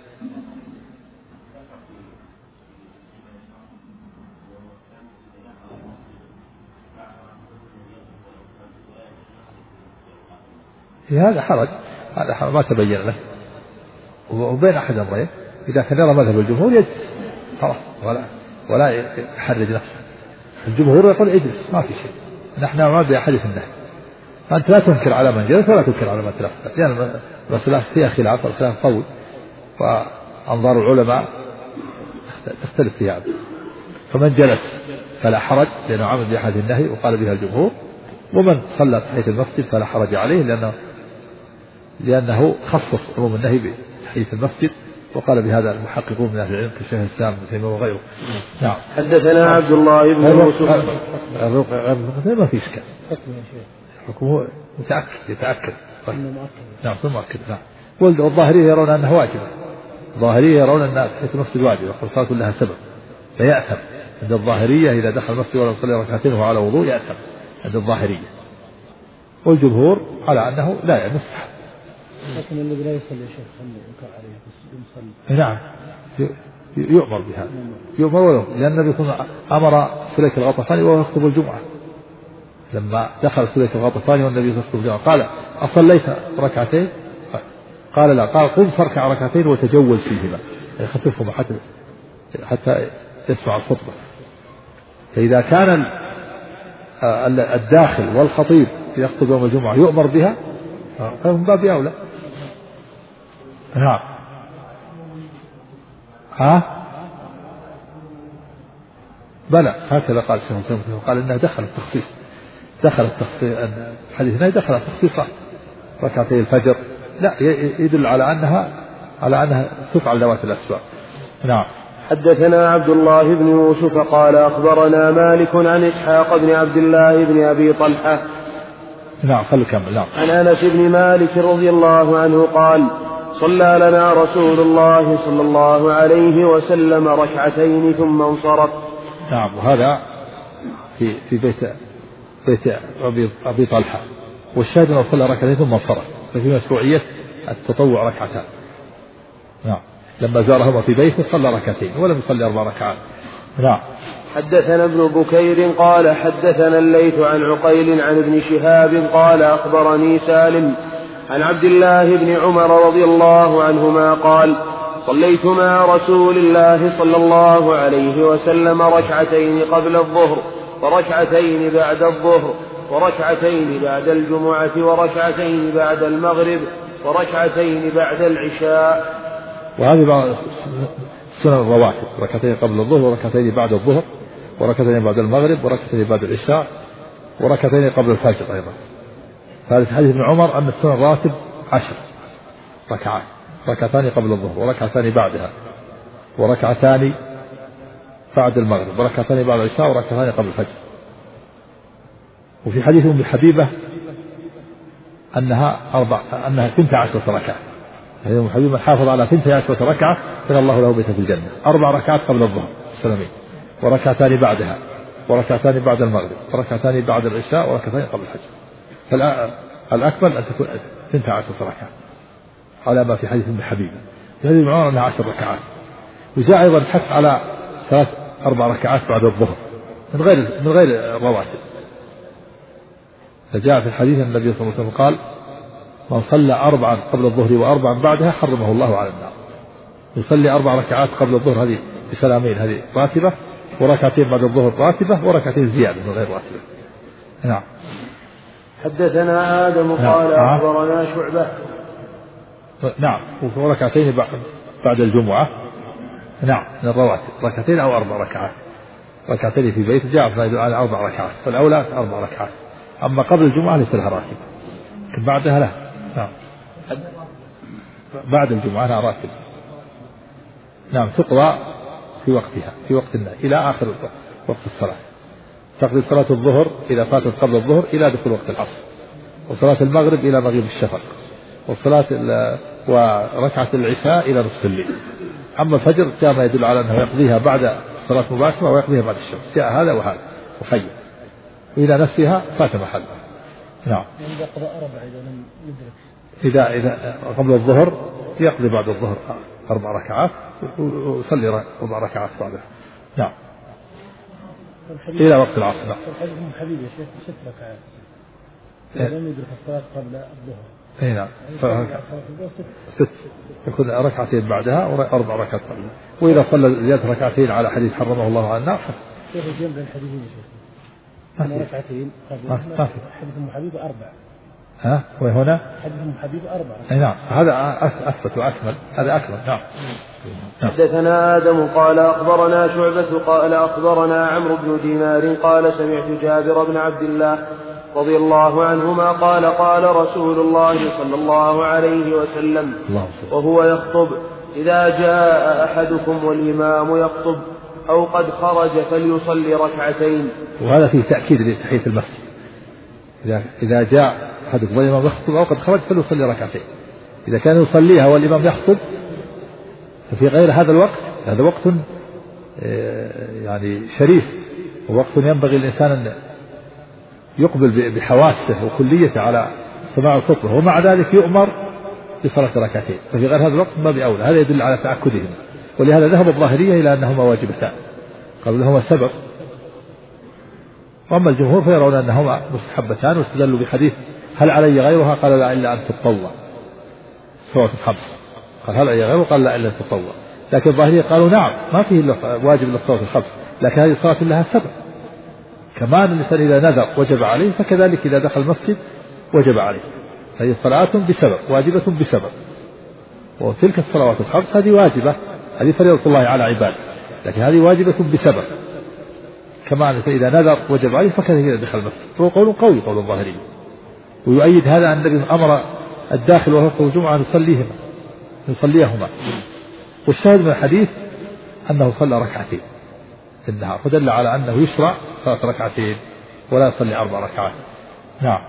في هذا حرج، هذا حرج ما تبين له. وبين أحد أمرين، إذا كان يرى مذهب الجمهور يجلس خلاص ولا يحرج نفسه. الجمهور يقول اجلس ما في شيء، نحن ما بأحاديث النهي. فأنت لا تنكر على من جلس ولا تنكر على من تلفت، يعني المسألة فيها خلاف والخلاف طول، وأنظار العلماء تختلف فيها. فمن جلس فلا حرج لأنه عمل بأحاديث النهي وقال بها الجمهور، ومن صلى تحية المسجد فلا حرج عليه لأنه خصص عموم النهي بتحية المسجد، وقال بهذا المحققون من أهل العلم كشيخ الإسلام ابن تيمية وغيره. نعم. حدثنا عبد الله بن يوسف. ما في إشكال، حكمه يتأكد. نعم ثم مؤكد. نعم. والظاهرية يرون أنه واجب، الظاهرية يرون أن تحية المسجد واجب والصلاة لها سبب فيأثم. عند الظاهرية إذا دخل المسجد ولم يصلي ركعتين وهو على وضوء يأثم عند الظاهرية، والجمهور على أنه لا يمسح. لكن الذي لا يصلي يا شيخ ينكر عليه بس يصلي. نعم يؤمر بهذا، يؤمر ويؤمر، لأن النبي صلى الله عليه وسلم أمر سليك الغطفاني وهو يخطب الجمعة، لما دخل سليك الغطفاني والنبي صلى الله عليه وسلم قال أصليت ركعتين؟ قال لا. قال قم فاركع ركعتين وتجوز فيهما، يعني خففهما حتى يسمع الخطبة. فإذا كان الداخل والخطيب يخطب يوم الجمعة يؤمر بها فهم باب أولى. نعم. بلى هكذا قال الشيخ مسلم، قال إنها دخل التخصيص الحديث إنها دخل التخصيص ركعتي الفجر، لا يدل على أنها تفعل ذوات الأسباب. نعم. حدثنا عبد الله بن يوسف قال أخبرنا مالك عن إسحاق بن عبد الله بن أبي طلحة. نعم خلوا كمل. نعم. عن أنس بن مالك رضي الله عنه قال صلى لنا رسول الله صلى الله عليه وسلم ركعتين ثم انصرف. نعم. وهذا في بيت أبي طلحة، والشاهد أنه صلى ركعتين ثم انصرف، ففي مشروعية التطوع ركعتان. نعم. لما زارهما في بيته صلى ركعتين ولم يصلي 4 ركعات. نعم. حدثنا ابن بكير قال حدثنا الليث عن عقيل عن ابن شهاب قال أخبرني سالم عن عبد الله بن عمر رضي الله عنهما قال صليت مع رسول الله صلى الله عليه وسلم ركعتين قبل الظهر وركعتين بعد الظهر وركعتين بعد الجمعة وركعتين بعد المغرب وركعتين بعد العشاء. وهذه بعض السنن الرواتب، ركعتين قبل الظهر وركعتين بعد الظهر وركعتين بعد المغرب وركعتين بعد العشاء وركعتين قبل الفجر أيضا. فهذا في حديث ابن عمر أن السنن الرواتب 10 ركعات، ركعتان قبل الظهر وركعتان بعدها وركعتان بعد المغرب وركعتان بعد العشاء وركعتان قبل الفجر. وفي حديث أم حبيبة أنها 12 ركعة، يعني أم حبيبة حافظ على 12 ركعة بنى الله له بيتا في الجنة. 4 ركعات قبل الظهر السلامين، وركعتان بعدها وركعتان بعد المغرب وركعتان بعد العشاء وركعتان قبل الفجر. فالأكمل أن تكون 12 ركعة على ما في حديث ابن حبيبة. في هذه المعارضة أنها 10 ركعات. وجاء أيضا الحث على 4 ركعات بعد الظهر من غير الرواتب. فجاء في الحديث أن النبي صلى الله عليه وسلم قال من صلى 4 قبل الظهر و4 بعدها حرمه الله على النار. يصلي 4 ركعات قبل الظهر هذه بسلامين هذه راتبة، وركعتين بعد الظهر راتبة وركعتين زيادة من غير راتبة. نعم. حدثنا آدم قال أخبرنا شعبة. نعم. وركعتين بعد الجمعة. نعم من الرواتب، ركعتين أو 4 ركعات. ركعتين في بيت جاء على 4 ركعات، فالأولى 4 ركعات. أما قبل الجمعة ليس لها راتب، بعدها لا. نعم. بعد الجمعة لها راتب. نعم تقضى في وقتها، في وقت النهي إلى آخر وقت الصلاة. تقضي صلاة الظهر إذا فاتت قبل الظهر إلى دخول وقت العصر، وصلاة المغرب إلى مغيب الشفق، وركعة العشاء إلى نصف الليل. أما الفجر جاء ما يدل على أنه يقضيها بعد الصلاة مباشرة ويقضيها بعد الشمس، جاء هذا وهذا وخير، وإذا نسيها فات محلها. نعم. إذا قضى 4 إذا لم يدرك، إذا قبل الظهر يقضي بعد الظهر 4 ركعات ويصلي 4 ركعات بعدها. نعم. إلى وقت العصر. نعم. الحديث من حبيب يا شيخ 6 ركعات إذا لم يدرك الصلاة قبل الظهر. اي نعم. 6 يكون ركعتين بعدها و4 ركعات قبلها، وإذا صلى زيادة ركعتين على حديث حرمه الله على النار. كيف الجمع بين الحديثين يا شيخ؟ ركعتين قبل حديث أم حبيب 4. ها وهنا حديث أم حبيب 4. اي نعم هذا أثبت وأكمل، هذا أكمل. نعم. حدثنا آدم قال أخبرنا شعبة قال أخبرنا عمرو بن دينار قال سمعت جابر بن عبد الله رضي الله عنهما قال قال رسول الله صلى الله عليه وسلم وهو يخطب: إذا جاء أحدكم والإمام يخطب أو قد خرج فليصلي ركعتين. وهذا فيه تأكيد لتحية المسجد. إذا جاء أحدكم والإمام يخطب أو قد خرج فليصلي ركعتين. إذا كان يصليها والإمام يخطب ففي غير هذا الوقت، هذا وقت يعني شريف، ووقت ينبغي الإنسان أن يقبل بحواسه وكليته على سماع الخطبة، ومع ذلك يؤمر بصلاة ركعتين، ففي غير هذا الوقت ما بأولى. هذا يدل على تأكدهم، ولهذا ذهب الظاهرية إلى أنهما واجبتان، قالوا لهما سبب. وأما الجمهور فيرون أنهما مستحبتان، واستدلوا بحديث: هل علي غيرها؟ قال: لا إلا أن تتطوع. سورة 5 قال: هل علي غيرها؟ قال: لا إلا أن تتطوع. لكن الظاهرية قالوا: نعم ما فيه واجب للصلاة 5، لكن هذه الصلاة لها سبب. كمان الإنسان إذا نذر وجب عليه، فكذلك إذا دخل المسجد وجب عليه. هذه صلاة بسبب، واجبة بسبب. وتلك الصلوات 5 هذه واجبة، هذه فريضة الله على عباده، لكن هذه واجبة بسبب. كمان إذا نذر وجب عليه فكذلك إذا دخل المسجد. هو قول قوي، قول الظاهري، ويؤيد هذا أن النبي أمر الداخل وهو الجمعة أن يصليهما. والشاهد من الحديث أنه صلى ركعتين في النهار، فدل على أنه يشرع صلاة ركعتين ولا يصلي 4 ركعات. نعم.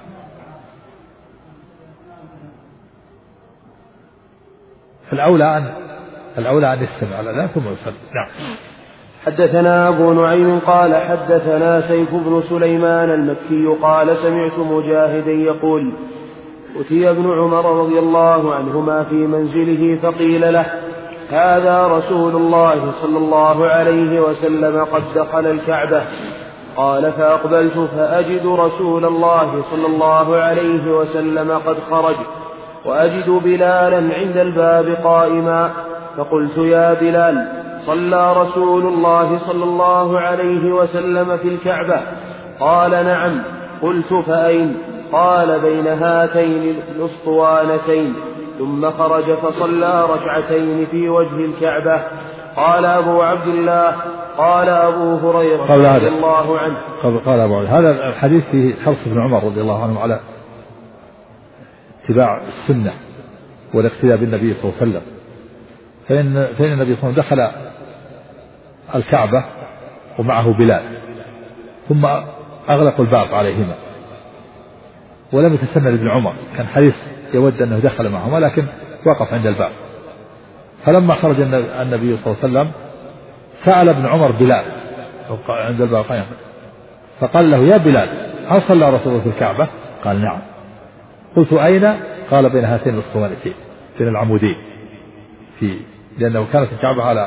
الأولى أن يستمع الأذان ثم يصلي. نعم. حدثنا أبو نعيم قال حدثنا سيف بن سليمان المكي قال سمعت مجاهدا يقول: أتي ابن عمر رضي الله عنهما في منزله فقيل له: هذا رسول الله صلى الله عليه وسلم قد دخل الكعبة. قال: فأقبلت فأجد رسول الله صلى الله عليه وسلم قد خرج، وأجد بلالا عند الباب قائما، فقلت: يا بلال، صلى رسول الله صلى الله عليه وسلم في الكعبة؟ قال: نعم. قلت: فأين؟ قال: بين هاتين الأسطوانتين. ثم خرج فصلى ركعتين في وجه الكعبة. قال أبو عبد الله: قال أبو هريرة رضي الله عنه. قال أبو عبد هذا الحديث فيه حرص ابن عمر رضي الله عنه على اتباع السنة والاقتداء بالنبي صلى الله عليه وسلم. فإن النبي صلى الله عليه وسلم دخل الكعبة ومعه بلال، ثم أغلقوا الباب عليهما، ولم يتسنى لابن عمر، كان حريص يود أنه دخل معهما، لكن وقف عند الباب. فلما خرج النبي صلى الله عليه وسلم سأل ابن عمر بلال عند الباب فقال له: يا بلال، هل صلى رسول الله في الكعبة؟ قال: نعم. قلت: أين؟ قال: بين هاتين الاسطوانتين، بين العمودين، لأنه كانت الكعبة على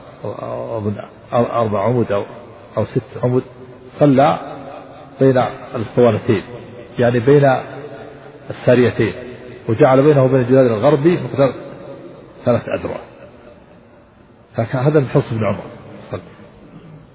4 عمود أو 6 عمود، صلى بين الاسطوانتين، يعني بين الساريتين، وجعل بينه وبين الجدار الغربي مقدار 3 أذرع. فهذا من حرص ابن عمر.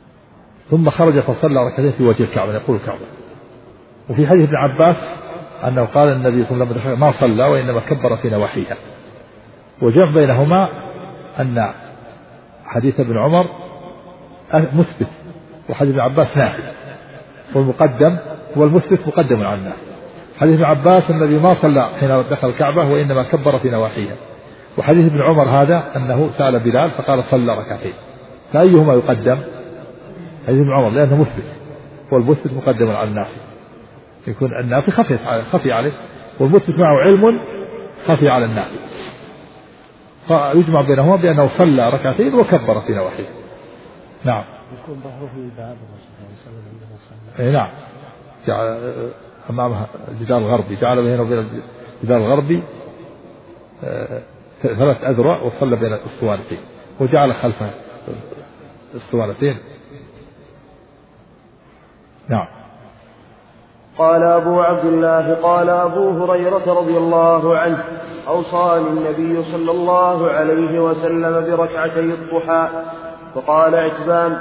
ثم خرج فصلى ركعتين في وجه الكعبة يقول الكعبة. وفي حديث ابن عباس أنه قال النبي صلى الله عليه وسلم ما صلى وإنما كبر في نواحيها. وجمع بينهما أن حديث ابن عمر مثبت وحديث ابن عباس نافي، والمقدم والمثبت مقدم على الناس. حديث ابن عباس النبي ما صلى حين دخل الكعبة وإنما كبر في نواحيها، وحديث ابن عمر هذا أنه سأل بلال فقال صلى ركعتين، فأيهما يقدم؟ حديث ابن عمر لأنه مثبت، والمثبت مقدم على النافي، يكون النافي خفي عليه والمثبت معه علم خفي على النافي، فيجمع بينهما بأنه صلى ركعتين وكبر في نواحيه. نعم. يكون ظهره باب الرسول صلى الله عليه وسلم. نعم. جعل أمامها الجدار الغربي، جعل بينه وبين الجدار الغربي 3 أذرع وصلى بين الأسطوانتين، وجعل خلفها الأسطوانتين. نعم. قال أبو عبد الله قال أبو هريرة رضي الله عنه أوصاني النبي صلى الله عليه وسلم بركعتي الضحى. فقال عتبان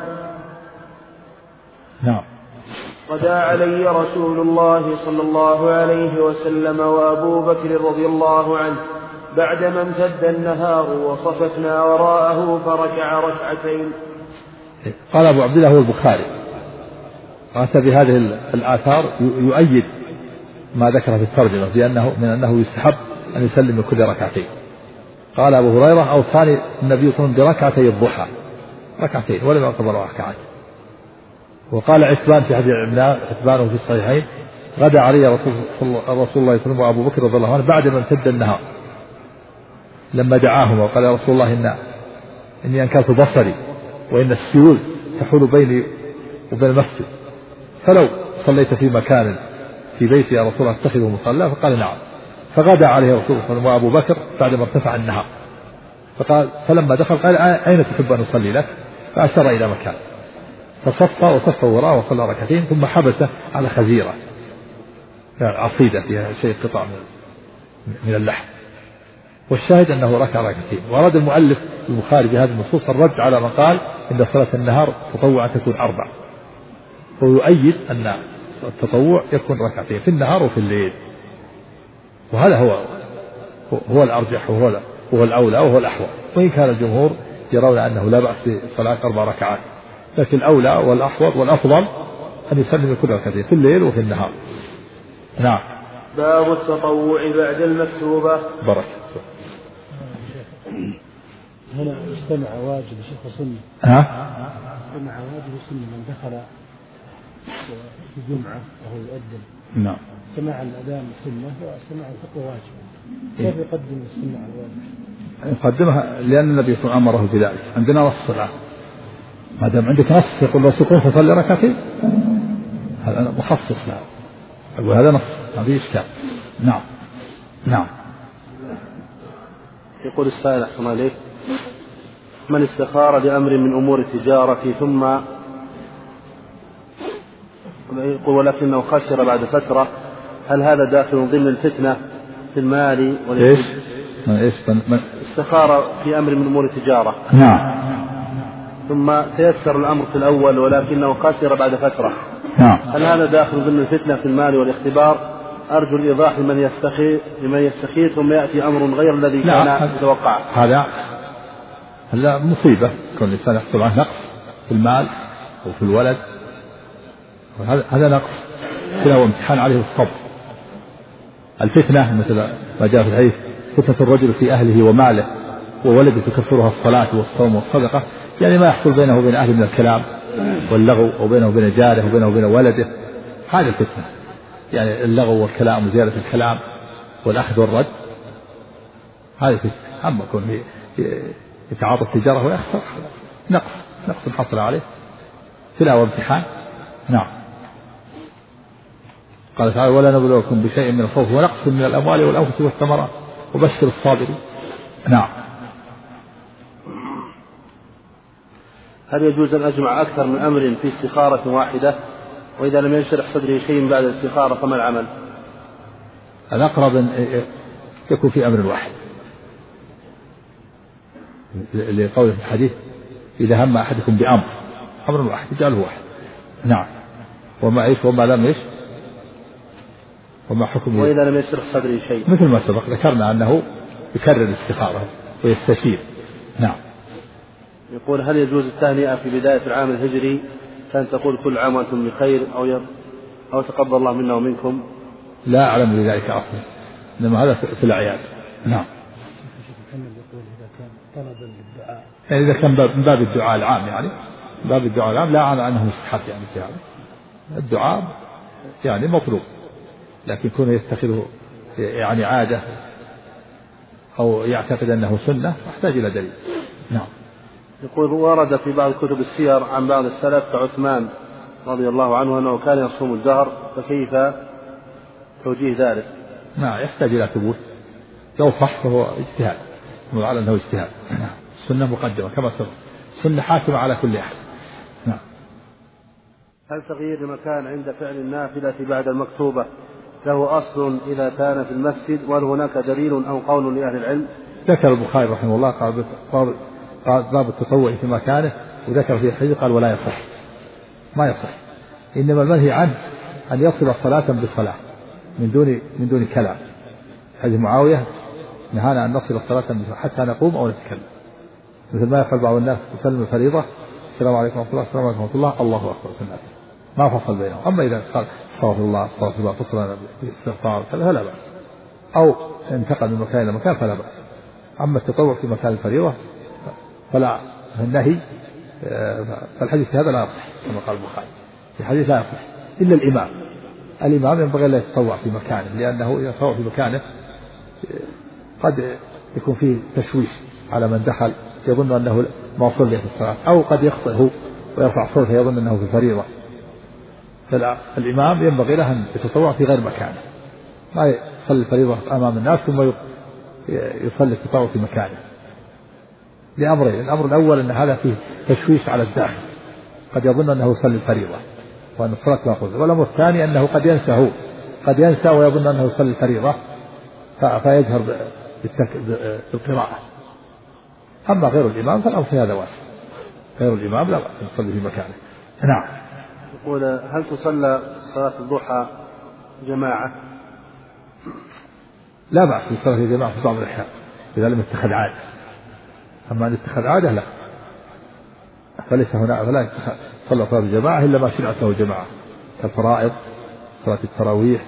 نعم. غدا علي رسول الله صلى الله عليه وسلم وأبو بكر رضي الله عنه بعدما امتد النهار وصففنا وراءه فركع ركعتين. قال أبو عبد الله هو البخاري، أتى بهذه الآثار يؤيد ما ذكر في الترجمة بأنه من أنه يستحب أن يسلم من كل ركعتين. قال أبو هريرة أوصاني النبي صلى الله عليه وسلم بركعتي الضحى، ركعتين ولم يعتبر ركعات. وقال عتبان في حديث عتبان في الصحيحين غدا علي رسول الله صلى الله عليه وسلم وأبو بكر رضي الله عنه بعدما امتد النهار، لما دعاهما وقال يا رسول الله إني أنكرت بصري وإن السيول تحول بيني وبين المسجد، فلو صليت في مكان في بيتي يا رسول الله اتخذه مصلى؟ فقال نعم. فغدا عليه رسول الله صلى الله عليه وسلم وأبو بكر بعدما ارتفع النهار، فقال فلما دخل قال أين تحب أن أصلي لك؟ فأشار إلى مكان، فصف وصف وراءه وصلى ركعتين ثم حبسه على خزيرة عصيدة فيها شيء قطع من اللحم. والشاهد أنه ركع ركعتين. وأراد المؤلف البخاري بهذه النصوص الرد على من قال إن صلاة النهار تطوعا تكون 4، ويؤيد أن التطوع يكون ركعتين في النهار وفي الليل، وهذا هو الأرجح وهو الأولى وهو الأحوط، وإن كان الجمهور يرون أنه لا بأس بصلاة 4 ركعات، لكن الأولى والأحوط والأفضل أن يسلم كل ركعتين في الليل وفي النهار. نعم. باب التطوع بعد المكتوبة. بركة. هنا اجتمع واجب شيخ وسنة. اجتمع واجب وسنة من دخل في جمعة وهو يؤذن. نعم. سماع الأذان سنة وسماع الخطبة واجب. كيف يقدم السنة على الواجب؟ يقدمها لأن النبي صلى الله عليه وسلم أمره بذلك. عندنا نص الآن، ما دام عندك نص يقول الرسول قم فصلي ركعتين، هذا مخصص لها، أقول هذا نص ما فيه إشكال. نعم. نعم. يقول السائل أحسن عليك من استخار بأمر من أمور التجارة ثم يقول ولكنه خسر بعد فترة، هل هذا داخل ضمن الفتنة في المال إيش استخار في أمر من أمور التجارة؟ نعم. ثم تيسر الأمر في الأول ولكنه خسر بعد فترة، نعم. هل هذا داخل ضمن الفتنة في المال والاختبار؟ أرجو الإيضاح لمن يستخير ثم يأتي أمر غير الذي كان متوقعه. هذا مصيبة كل الإنسان يحصل عنه نقص في المال وفي الولد، هذا نقص له امتحان عليه الصبر. الفتنة مثل ما جاء في الحديث فتنة الرجل في أهله وماله وولده تكفرها الصلاة والصوم والصدقة، يعني ما يحصل بينه وبين أهله من الكلام واللغو وبينه وبين جاره وبينه وبين ولده، هذا الفتنة، يعني اللغو والكلام وزيادة الكلام والأخذ والرد، هذه فتنة. أما يكون يتعاطى التجارة ويخسر نقص حصل عليه ابتلاء وامتحان. نعم. قال تعالى ولا نبلوكم بشيء من الخوف ونقص من الأموال والأنفس والثمرات وبشر الصابرين. نعم. هل يجوز أن أجمع أكثر من أمر في استخارة واحدة؟ وإذا لم ينشرح صدري شيء بعد الاستخارة فما العمل؟ الأقرب أن يكون في أمر واحد، لقوله في الحديث إذا هم أحدكم بأمر واحد يجعله واحد، نعم. وما لم إيش وما حكم وإذا لم يشرح صدري شيء مثل ما سبق ذكرنا أنه يكرر الاستخارة ويستشير. نعم. يقول هل يجوز التهنئة في بداية العام الهجري كان تقول كل عام وأنتم بخير أو تقبل الله منا ومنكم؟ لا أعلم بذلك أصلا، إنما هذا في الأعياد. نعم. يعني إذا كان من باب الدعاء العام، يعني من باب الدعاء العام لا أعلم أنه مستحب، يعني في هذا الدعاء يعني مطلوب، لكن كونه يتخذه يعني عادة أو يعتقد أنه سنة يحتاج إلى دليل. نعم. يقول ورد في بعض كتب السير عن بعض السلف كعثمان رضي الله عنه أنه كان يصوم الدهر، فكيف توجيه ذلك؟ نعم، يحتاج إلى ثبوت، لو صح فهو اجتهاد، على أنه اجتهاد. السنة مقدمة كما سبق، السنة حاكمة على كل أحد. نعم. هل تغيير المكان عند فعل النافلة بعد المكتوبة له أصل إذا كان في المسجد، وهل هناك دليل أو قول لأهل العلم؟ ذكر البخاري رحمه الله قال باب التطوع في مكانه، وذكر في الحديث قال ولا يصح، ما يصح، إنما المنهي عنه أن يصل صلاة بصلاة من دون كلام. حديث معاوية نهانا أن نصل الصلاة حتى نقوم أو نتكلم، مثل ما يفعل بعض الناس تسلم الفريضة السلام عليكم ورحمة الله السلام عليكم ورحمة الله الله أكبر في الناس، ما فصل بينهم. أما إذا قال استغفر الله استغفر الله فصل بالاستغفار فلا بأس، أو انتقل من مكان إلى مكان فلا بأس. أما التطوع في مكان الفريضة فلا، النهي فالحديث في هذا لا يصح كما قال البخاري، في الحديث لا يصح إلا الإمام ينبغي لا يتطوع في مكانه، لأنه إذا تطوع في مكانه قد يكون فيه تشويش على من دخل يظن أنه ما صلي في الصلاة، أو قد يخطئه ويرفع صوته يظن أنه في الفريضة. فالإمام ينبغي له أن يتطوع في غير مكانه، ما يصلي الفريضة أمام الناس ثم يصلي التطوع في مكانه، لأمرين: الأمر الأول أن هذا فيه تشويش على الداخل، قد يظن أنه يصلي الفريضة وأن الصلاة معقولة. والأمر الثاني أنه قد ينسى ويظن أنه يصلي الفريضة فيجهر بالقراءة. أما غير الإمام فالأمر في هذا واسع، غير الإمام لا بأس أن يصلي في مكانه. نعم. يقول هل تصلى صلاة الضحى جماعة؟ لا بأس بالصلاة في جماعة في بعض الأحيان إذا لم يتخذ عادة، أما أن يتخذ عادة لا، فليس هنا فلا صلى صلاة الجماعة إلا ما شرعت له جماعة كالفرائض، صلاة التراويح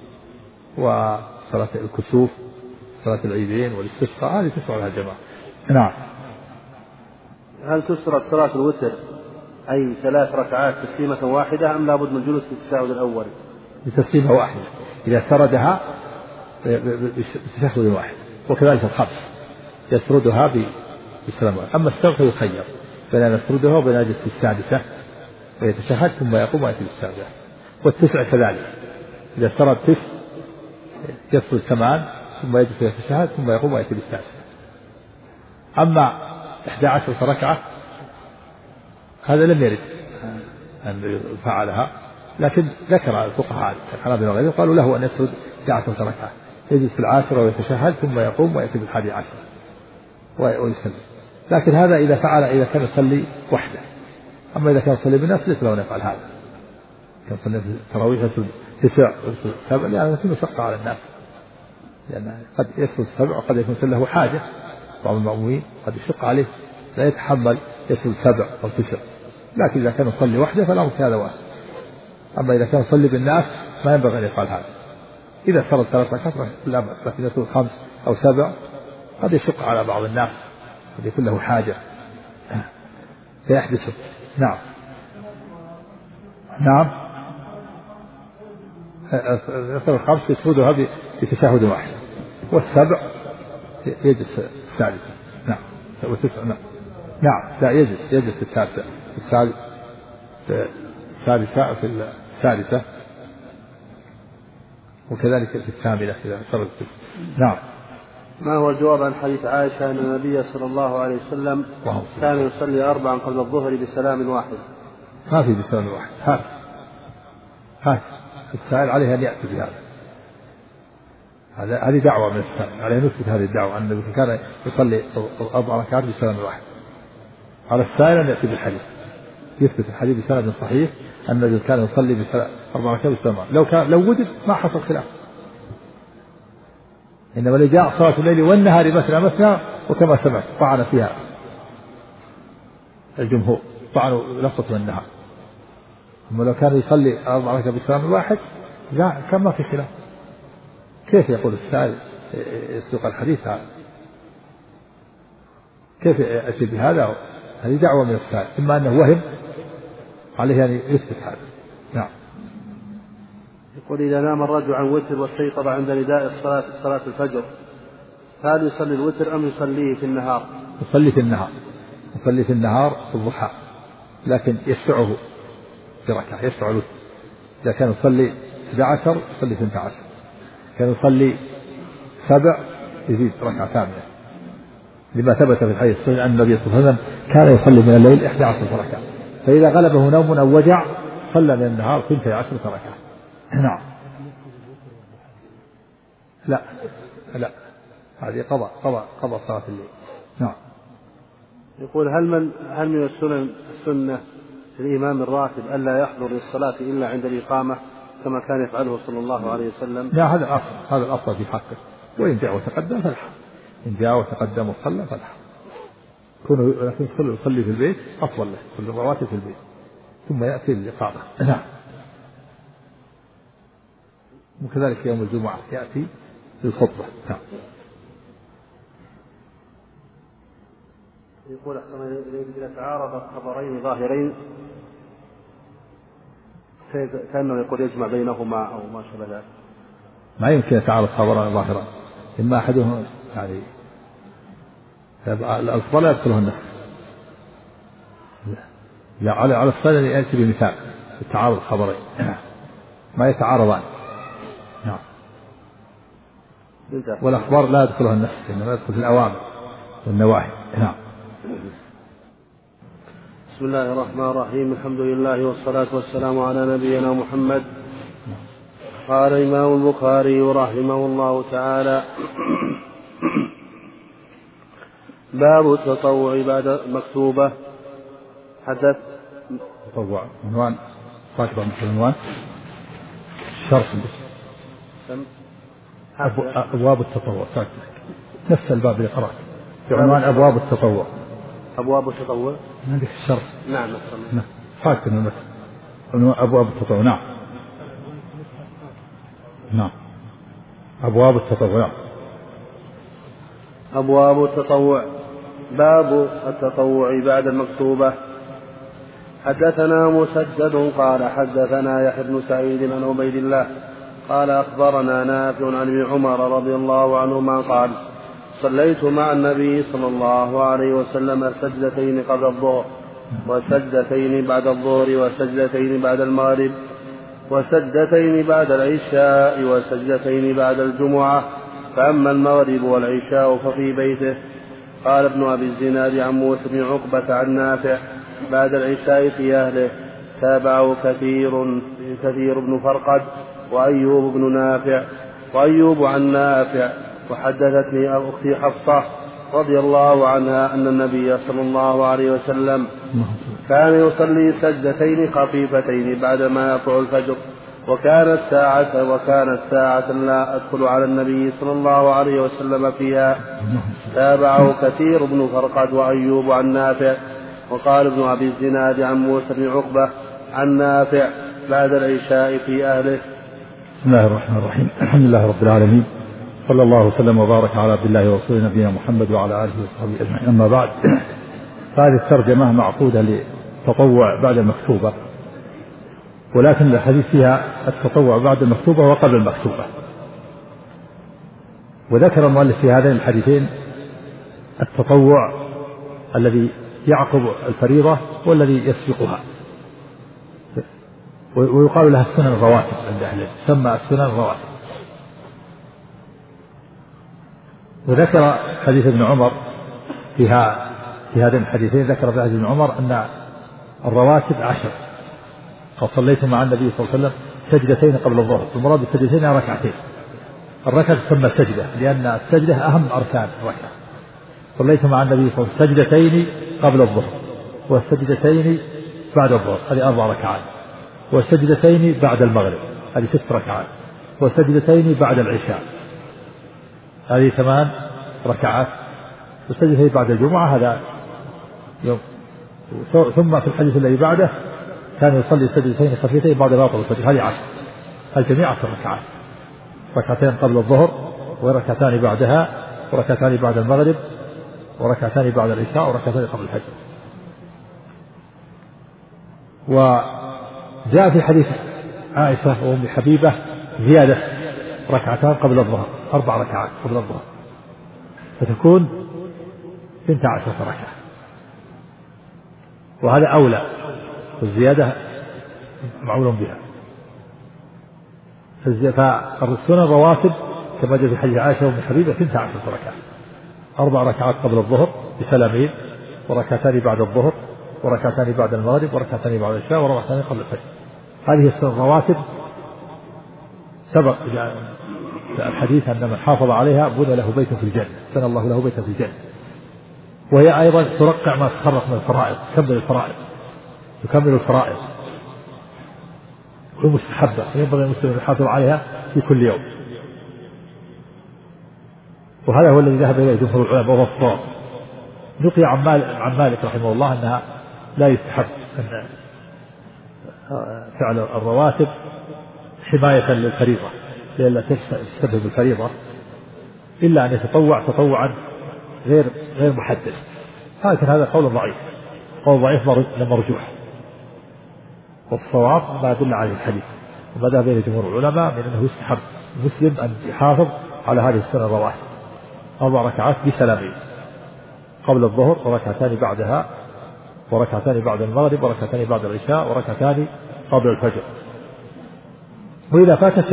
وصلاة الكسوف، صلاة العيدين والاستسقاء، هذه تشرع لها جماعة. نعم. هل تشرع صلاة الوتر أي 3 ركعات تسليمة واحدة، أم لابد من الجلوس في التشهد الأول؟ بتسليمة واحدة إذا سردها بتشهد واحد، وكذلك الخمس يسردها بسلام واحد. أما السبع فيخير بين أن يسردها وبين أن يجلس في السادسة ويتشهد ثم يقوم ويأتي بالسابعة. والتسع كذلك إذا سرد 9 يسرد 8 ثم يجلس ويتشهد ثم يقوم ويأتي بالتاسعة. أما 11 ركعة هذا لم يرد أن فعلها، لكن ذكر الفقهاء الحنابلة وغيرهم قالوا له أن يسرد 11 ركعة، يجلس في 10 ويتشهد ثم يقوم ويأتي بال11 ويسلم. لكن هذا إذا كان يصلي وحده. أما إذا كان يصلي بالناس ليس له أن يفعل هذا، كان يصلي في التراويح يسرد 9 ويسرد 7، لأن في مشقة على الناس، لأن قد يسرد 7 وقد يكون له حاجة، بعض المأمومين قد يشق عليه لا يتحمل يسرد 7 أو 9. لكن إذا كان يصلي وحده فالأمر في هذا واسع. أما إذا كان يصلي بالناس ما ينبغي أن يفعل هذا. إذا سرد 3 ركعات لا بأس، لكن يسرد 5 أو 7 قد يشق على بعض الناس، قد يكون له حاجة فيحدثه. نعم. نعم. يسرد 5 يسردها بتشهد واحد، والسبع يجلس السادسة. نعم. والتسع نعم لا يجلس في التاسع، في السادسة، في السادسة، وكذلك في الثامنة إذا سرد 9. نعم. ما هو الجواب عن حديث عائشة أن النبي صلى الله عليه وسلم كان يصلي 4 قبل الظهر بسلام واحد؟ ما في بسلام واحد، هات السائل عليه أن يأتي بهذا. هذه دعوة من السائل، عليه نثبت هذه الدعوة أن النبي كان يصلي 4 ركعات بسلام واحد. على السائل أن يأتي بالحديث، يثبت الحديث بسند صحيح أن النبي كان يصلي 4 ركعات بسلام. لو وجد ما حصل خلاف. إنما اللي جاء صلاة الليل والنهار مثنى مثنى، وكما سمعت طعن فيها الجمهور، طعنوا لفظة النهار. أما لو كان يصلي 4 ركعات بسلام واحد لا كان ما في خلاف. كيف يقول السائل يسوق الحديث هذا؟ كيف يأتي بهذا؟ هذه دعوة من السائل، إما أنه وهم عليه أن يثبت هذا. نعم. يقول إذا نام الرجل عن وتر واستيقظ عند نداء صلاة الفجر، هل يصلي الوتر أم يصليه في النهار؟ يصلي في النهار في الضحى، لكن يسعه بركعة، يسع الوتر. إذا كان يصلي 11 يصلي 12، كان يصلي 7 يزيد ركعة ثانية، لما ثبت في الحديث الصحيح أن النبي صلى الله عليه وسلم كان يصلي من الليل 11 ركعة، فإذا غلبه نوم أو وجع صلى من النهار 12 ركعة. نعم. لا هذه قضاء صلاة الليل. نعم. يقول هل من السنة الإمام الراتب ألا يحضر للصلاة إلا عند الإقامة كما كان يفعله صلى الله عليه وسلم؟ لا، هذا الأفضل في حقه، وإن جاء وتقدم فالحق، إن جاء وتقدم وصلى فالحق. لكن يصلي في البيت أفضل له، يصلي الرواتب في البيت ثم يأتي للإقامة. نعم. وكذلك يوم الجمعة يأتي للخطبة. نعم. يقول أحسن إليك إذا تعارض خبرين ظاهرين كأنه يقول يجمع بينهما أو ما شابه ذلك. ما يمكن يتعارض خبران ظاهران، إما أحدهم يعني الأفضل لا يدخله النص. لا، على الصلاة يأتي بمثال التعارض الخبرين ما يتعارضان. نعم. والأخبار لا يدخلها النص، إنما يدخل في الأوامر والنواهي. نعم. بسم الله الرحمن الرحيم. الحمد لله والصلاة والسلام على نبينا محمد. قال الإمام البخاري رحمه الله تعالى: باب التطوع بعد مكتوبة. حدث تطوع عنوان صاحب العنوان شرح أبواب التطوع، نفس الباب اللي قرأت بعنوان أبواب التطوع. أبواب التطوع عندك الشرح. نعم. صاحب أبواب التطوع. نعم. أبواب التطوع. أبواب التطوع. باب التطوع بعد المكتوبة. حدثنا مسدد قال حدثنا يحيى بن سعيد عن عبيد الله قال أخبرنا نافع عن ابن عمر رضي الله عنهما قال: صليت مع النبي صلى الله عليه وسلم سجدتين قبل الظهر وسجدتين بعد الظهر وسجدتين بعد المغرب وسجدتين بعد العشاء وسجدتين بعد الجمعة، فأما المغرب والعشاء ففي بيته. قال ابن أبي الزناد عن موسى بن عقبة عن نافع: بعد العشاء في أهله. تابعه كثير بن فرقد وأيوب بن نافع وأيوب عن نافع. وحدثتني أختي حفصة رضي الله عنها أن النبي صلى الله عليه وسلم كان يصلي سجدتين خفيفتين بعدما يطلع الفجر، وكانت ساعة لا أدخل على النبي صلى الله عليه وسلم فيها. تابعه كثير بن فرقد وأيوب عن نافع. وقال ابن أبي الزناد عن موسى بن عقبة عن نافع: بعد العشاء في أهله. بسم الله الرحمن الرحيم. الحمد لله رب العالمين، صلى الله وسلم وبارك على عبد الله ورسوله نبينا محمد وعلى آله وصحبه أجمعين. أما بعد، هذه الترجمة معقودة للتطوع بعد المكتوبة، ولكن الحديث فيها التطوع بعد المكتوبة وقبل المكتوبة. وذكر المؤلف في هذين الحديثين التطوع الذي يعقب الفريضة والذي يسبقها، ويقال لها السنن الرواتب عند أهل العلم، تسمى السنن الرواتب. وذكر حديث ابن عمر في هذين الحديثين، ذكر في حديث ابن عمر أن الرواتب 10. فصليت مع النبي صلى الله عليه وسلم سجدتين قبل الظهر، المراد بالسجدتين ركعتين. الركعة تسمى سجدة لأن السجدة أهم أركان الركعة. صليت مع النبي صلى الله عليه وسلم سجدتين قبل الظهر والسجدتين بعد الظهر هذه 4 ركعات، وسجدتين بعد المغرب هذه 6 ركعات، وسجدتين بعد العشاء هذه 8 ركعات، وسجدتين بعد الجمعة هذا يوم. ثم في الحديث الذي بعده كان يصلي سجدتين خفيفتين بعد باطل الفجر هذه 10، الجميع 10 ركعات، ركعتين قبل الظهر وركعتان بعدها وركعتان بعد المغرب وركعتان بعد العشاء وركعتان قبل الفجر. وجاء في حديث عائشة وأم حبيبة زيادة ركعتان قبل الظهر، 4 ركعات قبل الظهر، فتكون 12 ركعة، وهذا أولى، والزيادة معول بها. فالسنن الرواتب كما جاء في حديث عائشة وأم حبيبة 12 ركعة، 4 ركعات قبل الظهر بسلامين، وركعتان بعد الظهر، وركعتان بعد المغرب، وركعتان بعد العشاء، وركعتان قبل الفجر. هذه السنن الرواتب سبق الحديث أن من حافظ عليها بني له بيت في الجنة، بنى الله له بيتا في الجنة. وهي أيضا ترقع ما تخرق من الفرائض، تكمل الفرائض ومستحبة، ينبغي المسلم يحافظ عليها في كل يوم. وهذا هو الذي ذهب إليه جمهور العلماء وهو الصواب. نقي عن مالك رحمه الله أنها لا يستحب أن فعل الرواتب حماية للفريضة لئلا تشتبه بالفريضة، إلا أن يتطوع تطوعا غير محدد، لكن هذا قول ضعيف، قول ضعيف مرجوح، والصواب ما يدل عليه الحديث. وما ذهب إليه جمهور العلماء من أنه يستحب المسلم أن يحافظ على هذه السنة الرواتب، 4 ركعات بسلامين قبل الظهر، وركعتان بعدها، وركعتان بعد المغرب، وركعتان بعد العشاء، وركعتان قبل الفجر. وإذا فاتت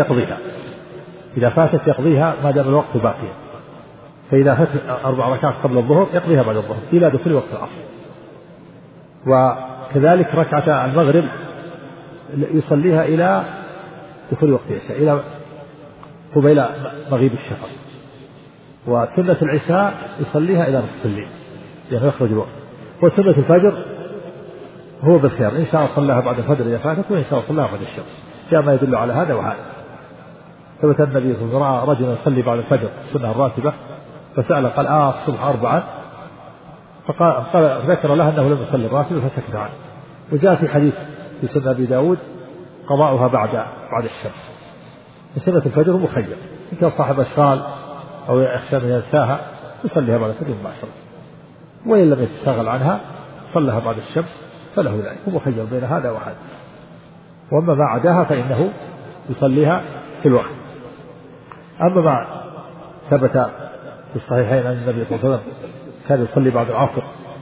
يقضيها ما دام الوقت باقيا، فإذا فاتت 4 ركعات قبل الظهر يقضيها بعد الظهر إلى دخول وقت العصر. وكذلك ركعة المغرب يصليها إلى دخول وقت العشاء، إلى قبيل مغيب الشفق. وسنة العشاء يصليها إلى نصف الليل يعني يخرج الوقت. وسنة الفجر هو بالخيار، إن شاء صلاها بعد الفجر إذا فاتت، وإن شاء صلاها بعد الشمس، جاء ما يدل على هذا وهذا. ثبت النبي صلى الله عليه وسلم رجلا يصلي بعد الفجر السنة الراتبة فسأل قال الصبح 4، فقال ذكر له أنه لم يصلي الراتبة فسكت عنه. وجاء في حديث في سنة أبي داود قضاؤها بعد الشمس. وسنة الفجر مخير، إن كان صاحب أشغال أو يخشى أن ينساها يصليها بعد الفجر مباشرة، وإن لم يتشغل عنها صلىها بعد الشمس فله ذلك، هو مخير بين هذا وهذا. وأما ما عداها فإنه يصليها في الوقت. أما ما ثبت في الصحيحين أن النبي صلى الله عليه وسلم كان يصلي بعد العصر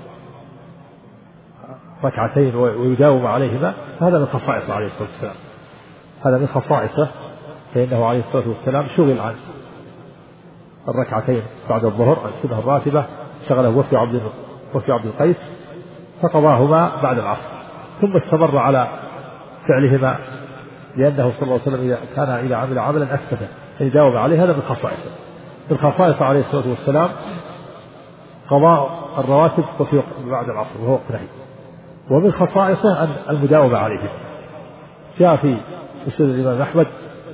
ركعتين ويداوم عليهما، هذا من خصائصه عليه الصلاة والسلام، هذا من خصائصه، فإنه عليه الصلاة والسلام شغل عن الركعتين بعد الظهر السنة الراتبة، شغله وفي عبد القيس فقضاهما بعد العصر، ثم استمر على فعلهما، لأنه صلى الله عليه وسلم إذا عمل عملا أكثر أن يداوم عليه. هذا من خصائصه. من خصائص عليه الصلاة والسلام قضاء الرواتب وفي بعد العصر وهو وقت نهي. ومن خصائصه المداومة عليه. جاء في مسند الإمام أحمد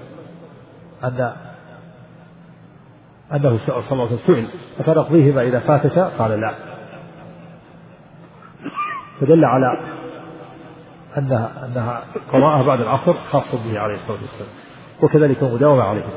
أنه صلى الله عليه وسلم سئل أفنقضيهما إذا فاتتا؟ قال لا. فدل على أنها قضاءها بعد العصر خاص به عليه الصلاة والسلام، وكذلك المداومة عليهما.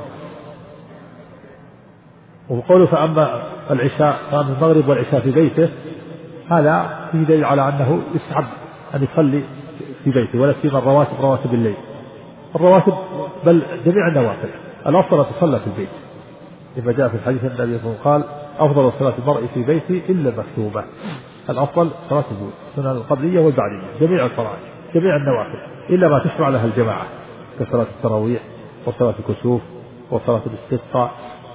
وقوله فأما العشاء فأما المغرب والعشاء في بيته، هذا فيه دليل على أنه يستحب أن يصلي في بيته، ولا سيما رواتب الليل، الرواتب بل جميع النوافل الأفضل تصلى في البيت، لما جاء في الحديث النبي صلى الله عليه وسلم قال أفضل صلاة المرء في بيته إلا المكتوبة. الأفضل صلاة البيوت، السنن القبلية والبعدية، جميع الفرائض جميع النوافل إلا ما تشرع لها الجماعة كصلاة التراويح وصلاة الكسوف وصلاة الاستسقاء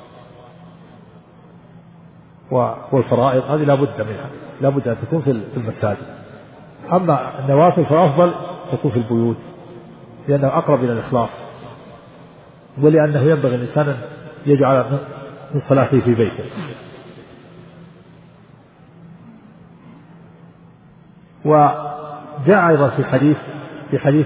والفرائض، هذه لا بد منها، لا بد أن تكون في المساجد. أما النوافل فأفضل تكون في البيوت، لأنه أقرب إلى الإخلاص، ولأنه ينبغي الإنسان يجعل من صلاته في بيته. جاء أيضا في حديث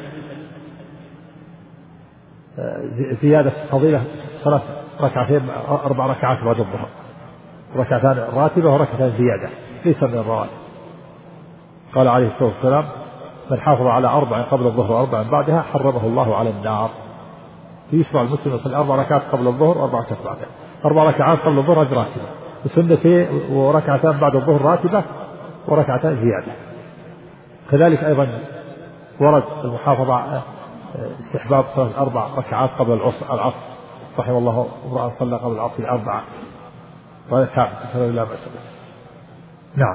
زيادة فضيلة صلاة ركعتين 4 ركعات بعد الظهر، ركعتان راتبة وركعتان زيادة ليس من الرواتب. قال عليه الصلاة والسلام: من حافظ على 4 قبل الظهر و4 بعدها حرمه الله على النار. يشرع المسلم يصلي 4 ركعات قبل الظهر و4 ركعات بعدها. 4 ركعات قبل الظهر راتبة، وسنتين وركعتان بعد الظهر راتبة وركعتان زيادة. كذلك أيضا ورد المحافظة استحباب صلاة 4 ركعات قبل العصر، رحم الله امرأ صلى قبل العصر 4، وهذا ثابت لا بأس به. نعم.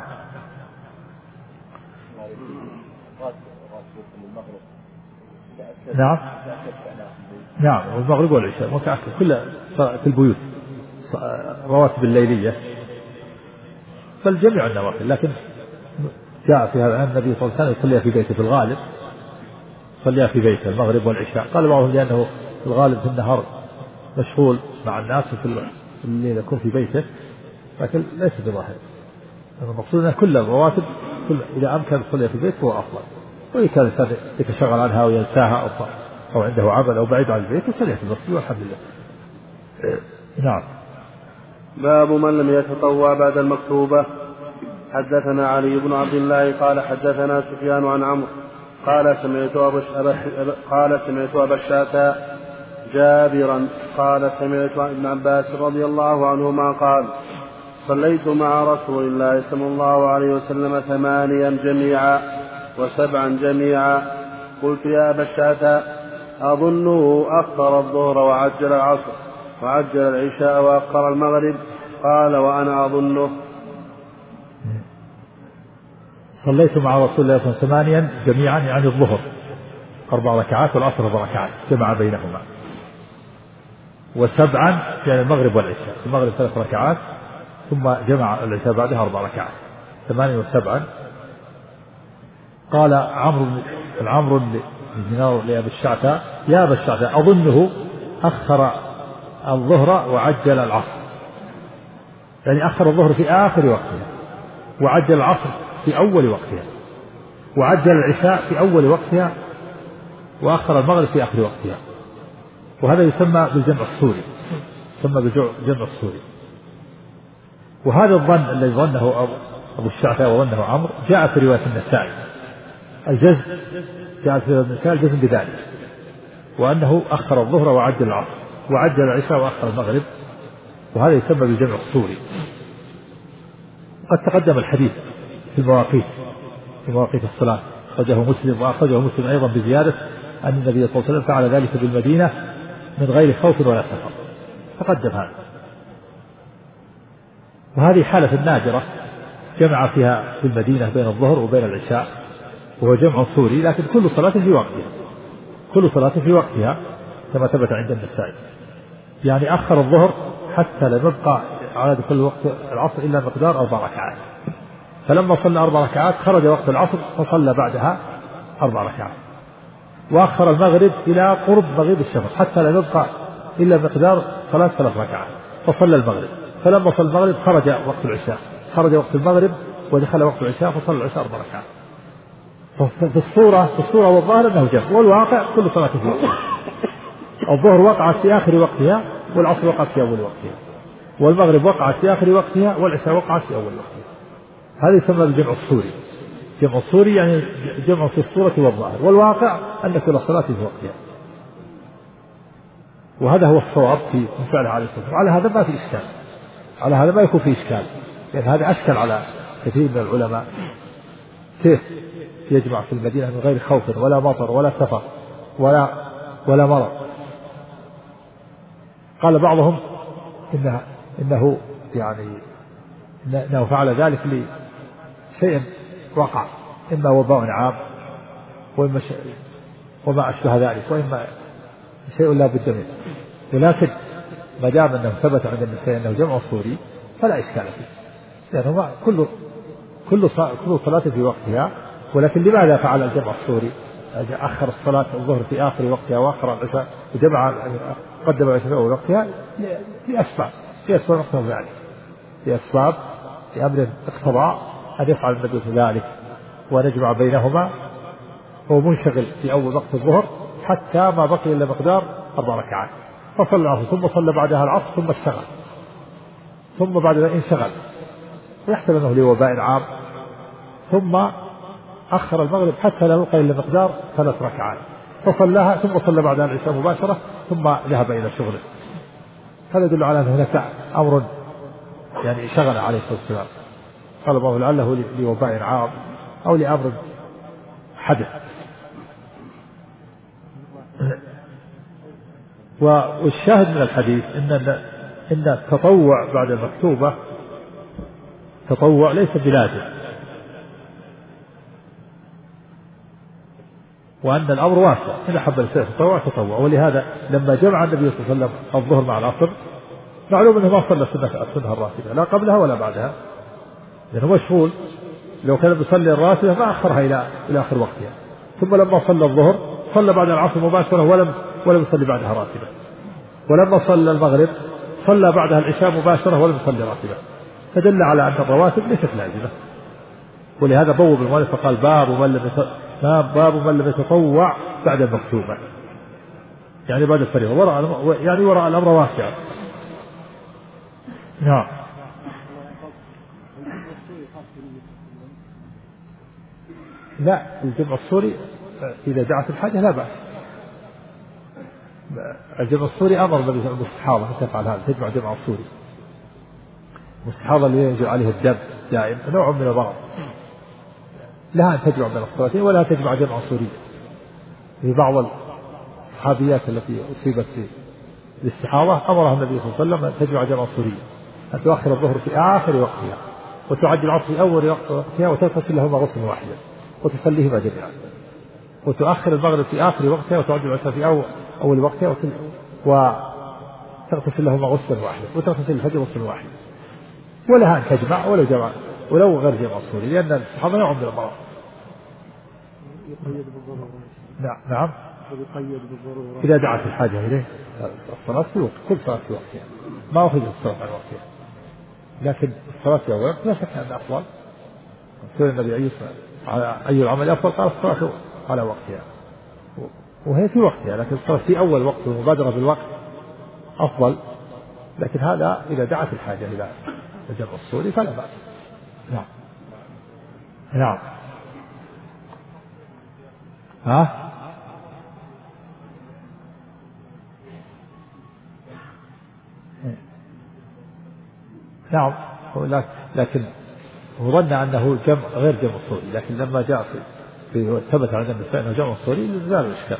نعم والمغرب والعشاء متأكد كل في البيوت رواتب الليلية بل جميع النوافل، لكن جاء في هذا النبي صلى الله عليه وسلم يصلي في بيته في الغالب، صليها في بيته المغرب والعشاء. قال بعضهم لأنه في الغالب في النهار مشغول مع الناس وفي الليل يكون في بيته، لكن ليس بظاهر. المقصود أن كل الرواتب إذا أمكن يصلي في بيته هو أفضل، وإن كان الإنسان يتشغل عنها وينساها أو عنده عمل أو بعيد عن البيت يصلي في المسجد والحمد لله. نعم. باب من لم يتطوع بعد المكتوبة. حدثنا علي بن عبد الله قال حدثنا سفيان عن عمرو قال سمعت أبا الشعثاء جابرا قال سمعت ابن عباس رضي الله عنهما قال: صليت مع رسول الله صلى الله عليه وسلم 8 جميعا و7 جميعا. قلت: يا أبا الشعثاء أظنه أخر الظهر وعجل العصر وعجل العشاء وأخر المغرب. قال: وأنا أظنه. صليت مع رسول الله صلى الله عليه وسلم 8 جميعا يعني الظهر 4 ركعات والعصر 4 ركعات جمع بينهما، و7 يعني المغرب والعشاء، المغرب 3 ركعات ثم جمع العشاء بعدها 4 ركعات 8 و7. قال عمرو بن دينار لأبي الشعثاء: يا أبا الشعثاء أظنه أخر الظهر وعجل العصر، يعني أخر الظهر في آخر وقتها وعجل العصر في أول وقتها وعجل العشاء في أول وقتها وأخر المغرب في آخر وقتها. وهذا يسمى بالجمع الصوري، يسمى بالجمع الصوري. وهذا الظن الذي ظنه أبو الشعثاء وظنه عمرو جاء في رواية النسائي الجزم، جاء في رواية النسائي الجزم بذلك، وأنه أخر الظهر وعجل العصر وعجل العشاء وأخر المغرب، وهذا يسمى بالجمع الصوري. قد تقدم الحديث في مواقيت الصلاة، أخرجه مسلم وأخرجه مسلم أيضا بزيادة أن النبي صلى الله عليه وسلم فعل ذلك بالمدينة من غير خوف ولا سفر، تقدم هذا. وهذه حالة نادرة جمع فيها في المدينة بين الظهر وبين العشاء، وهو جمع صوري، لكن كل صلاة في وقتها كما ثبت عند النسائي. يعني أخر الظهر حتى لم يبقى على دخول وقت العصر إلا مقدار 4 ركعات، فلما صلى 4 ركعات خرج وقت العصر فصلى بعدها 4 ركعات، وأخر المغرب إلى قرب مغيب الشفق حتى لم يبقى إلا مقدار صلاة 3 ركعات فصلى المغرب. فلما صلى المغرب خرج وقت العشاء، خرج وقت المغرب ودخل وقت العشاء فصلى العشاء 4 ركعات. في الصورة والظاهر أنه جمع، والواقع كل صلاة في وقتها. الظهر وقعت في آخر وقتها والعصر وقعت في أول وقتها، والمغرب وقعت في آخر وقتها والعشاء وقعت في أول وقتها. هذا يسمى بالجمع الصوري. جمع الصوري يعني جمع في الصورة والظاهر، والواقع أن كل صلاة في وقتها. وهذا هو الصواب في فعله عليه الصلاة والسلام. على هذا ما في إشكال، على هذا ما يكون في إشكال، لأن هذا أشكل على كثير من العلماء. كيف يجمع في المدينة من غير خوف ولا مطر ولا سفر ولا مرض؟ قال بعضهم إنه يعني إنه فعل ذلك لشيء وقع، إما وباء عام وإما وما أشبه ذلك، وإما شيء لا بد منه. ولكن ما دام أنه ثبت عند النساء أنه جمع صوري فلا إشكال فيه، لأنه كل صلاة في وقتها. ولكن لماذا فعل الجمع الصوري؟ أخر الصلاة الظهر في آخر وقتها وأخر العشاء وجمع قدم العشاء في أول وقتها لأسباب اقتضى ذلك، لأسباب لأمر اقتضى أن يفعل النبي ذلك ونجمع بينهما هو منشغل في أول وقت الظهر حتى ما بقي إلا مقدار 4 ركعات، فصلى العصر ثم صلى بعدها العصر ثم اشتغل، ثم بعد ذلك انشغل ويحتمل أنه لوباء عام، ثم أخر المغرب حتى لا يبقى إلا مقدار 3 ركعات فصلاها، ثم صلى بعدها العشاء مباشرة ثم ذهب إلى شغله. هذا يدل على أن هناك أمر يعني شغل عليه الصلاة والسلام، قال الله لعله لوباء عام أو لأمر حدث. والشاهد من الحديث إن التطوع بعد المكتوبة تطوع ليس بلازم، وأن الأمر واسع، إن حب الإنسان تطوع تطوع. ولهذا لما جمع النبي صلى الله عليه وسلم الظهر مع العصر معلوم أنه ما صلى السنة الراتبة لا قبلها ولا بعدها، لأنه مشغول. لو كان يصلي الراتبة ما أخرها إلى آخر وقتها، ثم لما صلى الظهر صلى بعد العصر مباشرة ولم يصلي بعدها راتبة، ولما صلى المغرب صلى بعدها العشاء مباشرة ولم يصلي راتبة، فدل على أن الرواتب ليست لازمة. ولهذا بوب المؤلف فقال باب من لم يتطوع بعد المكتوبة، يعني بعد الفريضة، وراء الأمر واسع. نعم. لا، الجمع الصوري إذا دعت الحاجة لا بأس. الجمع الصوري أمر المستحاضة أن تفعل هذا، تجمع جمع الصوري. المستحاضة اللي ينزل عليه الدم دائم نوع من الضرر، لها أن تجمع بين الصلاتين ولا تجمع جمع صوري. في بعض الصحابيات التي أصيبت في الاستحاضة أمرها النبي صلى الله عليه وسلم أن تجمع جمع صوري، أن تؤخر الظهر في آخر وقتها وتعجل العصر في أول وقتها وتغتسل لهما غسلا واحدا وتصليهما جميعا، وتؤخر المغرب في آخر وقتها وتعجل العشاء في أول وقتها وتغتسل لهما غسلا واحدا وتغتسل الفجر غسلا واحدا. ولها أن تجمع ولو غير جمع الصوري، لأن الصحابة نوع من الضرر. نعم. إذا دعت الحاجة إليه الصلاة في وقت، كل صلاة في وقتها، ما أخذ الصلاة عن وقتها، لكن الصلاة في وقت لا شك أن أفضل. سئل النبي على أي العمل أفضل قال الصلاة على وقتها، وهي في وقتها، لكن الصلاة في أول وقت والمبادرة بالوقت أفضل. لكن هذا إذا دعت الحاجة إلى الجمع الصوري فلا بأس. نعم. نعم. نعم. لكن ظن أنه جمع غير جمع الصوري، لكن لما جاء في ثبت عند النساء أنه جمع الصوري زال الإشكال.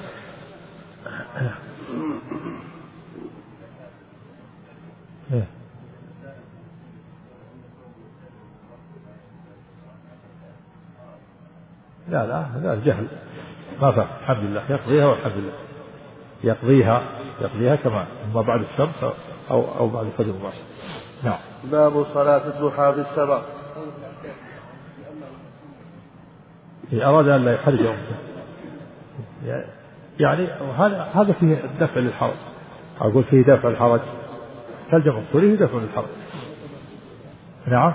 لا الجهل ما فهم، الحمد لله يقضيها والحمد لله يقضيها كما إما بعد الشمس أو بعد الفجر مباشرة. نعم. باب صلاة الضحى في السبق. أراد أن لا يحرج يعني هذا فيه دفع للحرج، أقول فيه دفع الحرج، كالجمع الصوري دفع للحرج. نعم.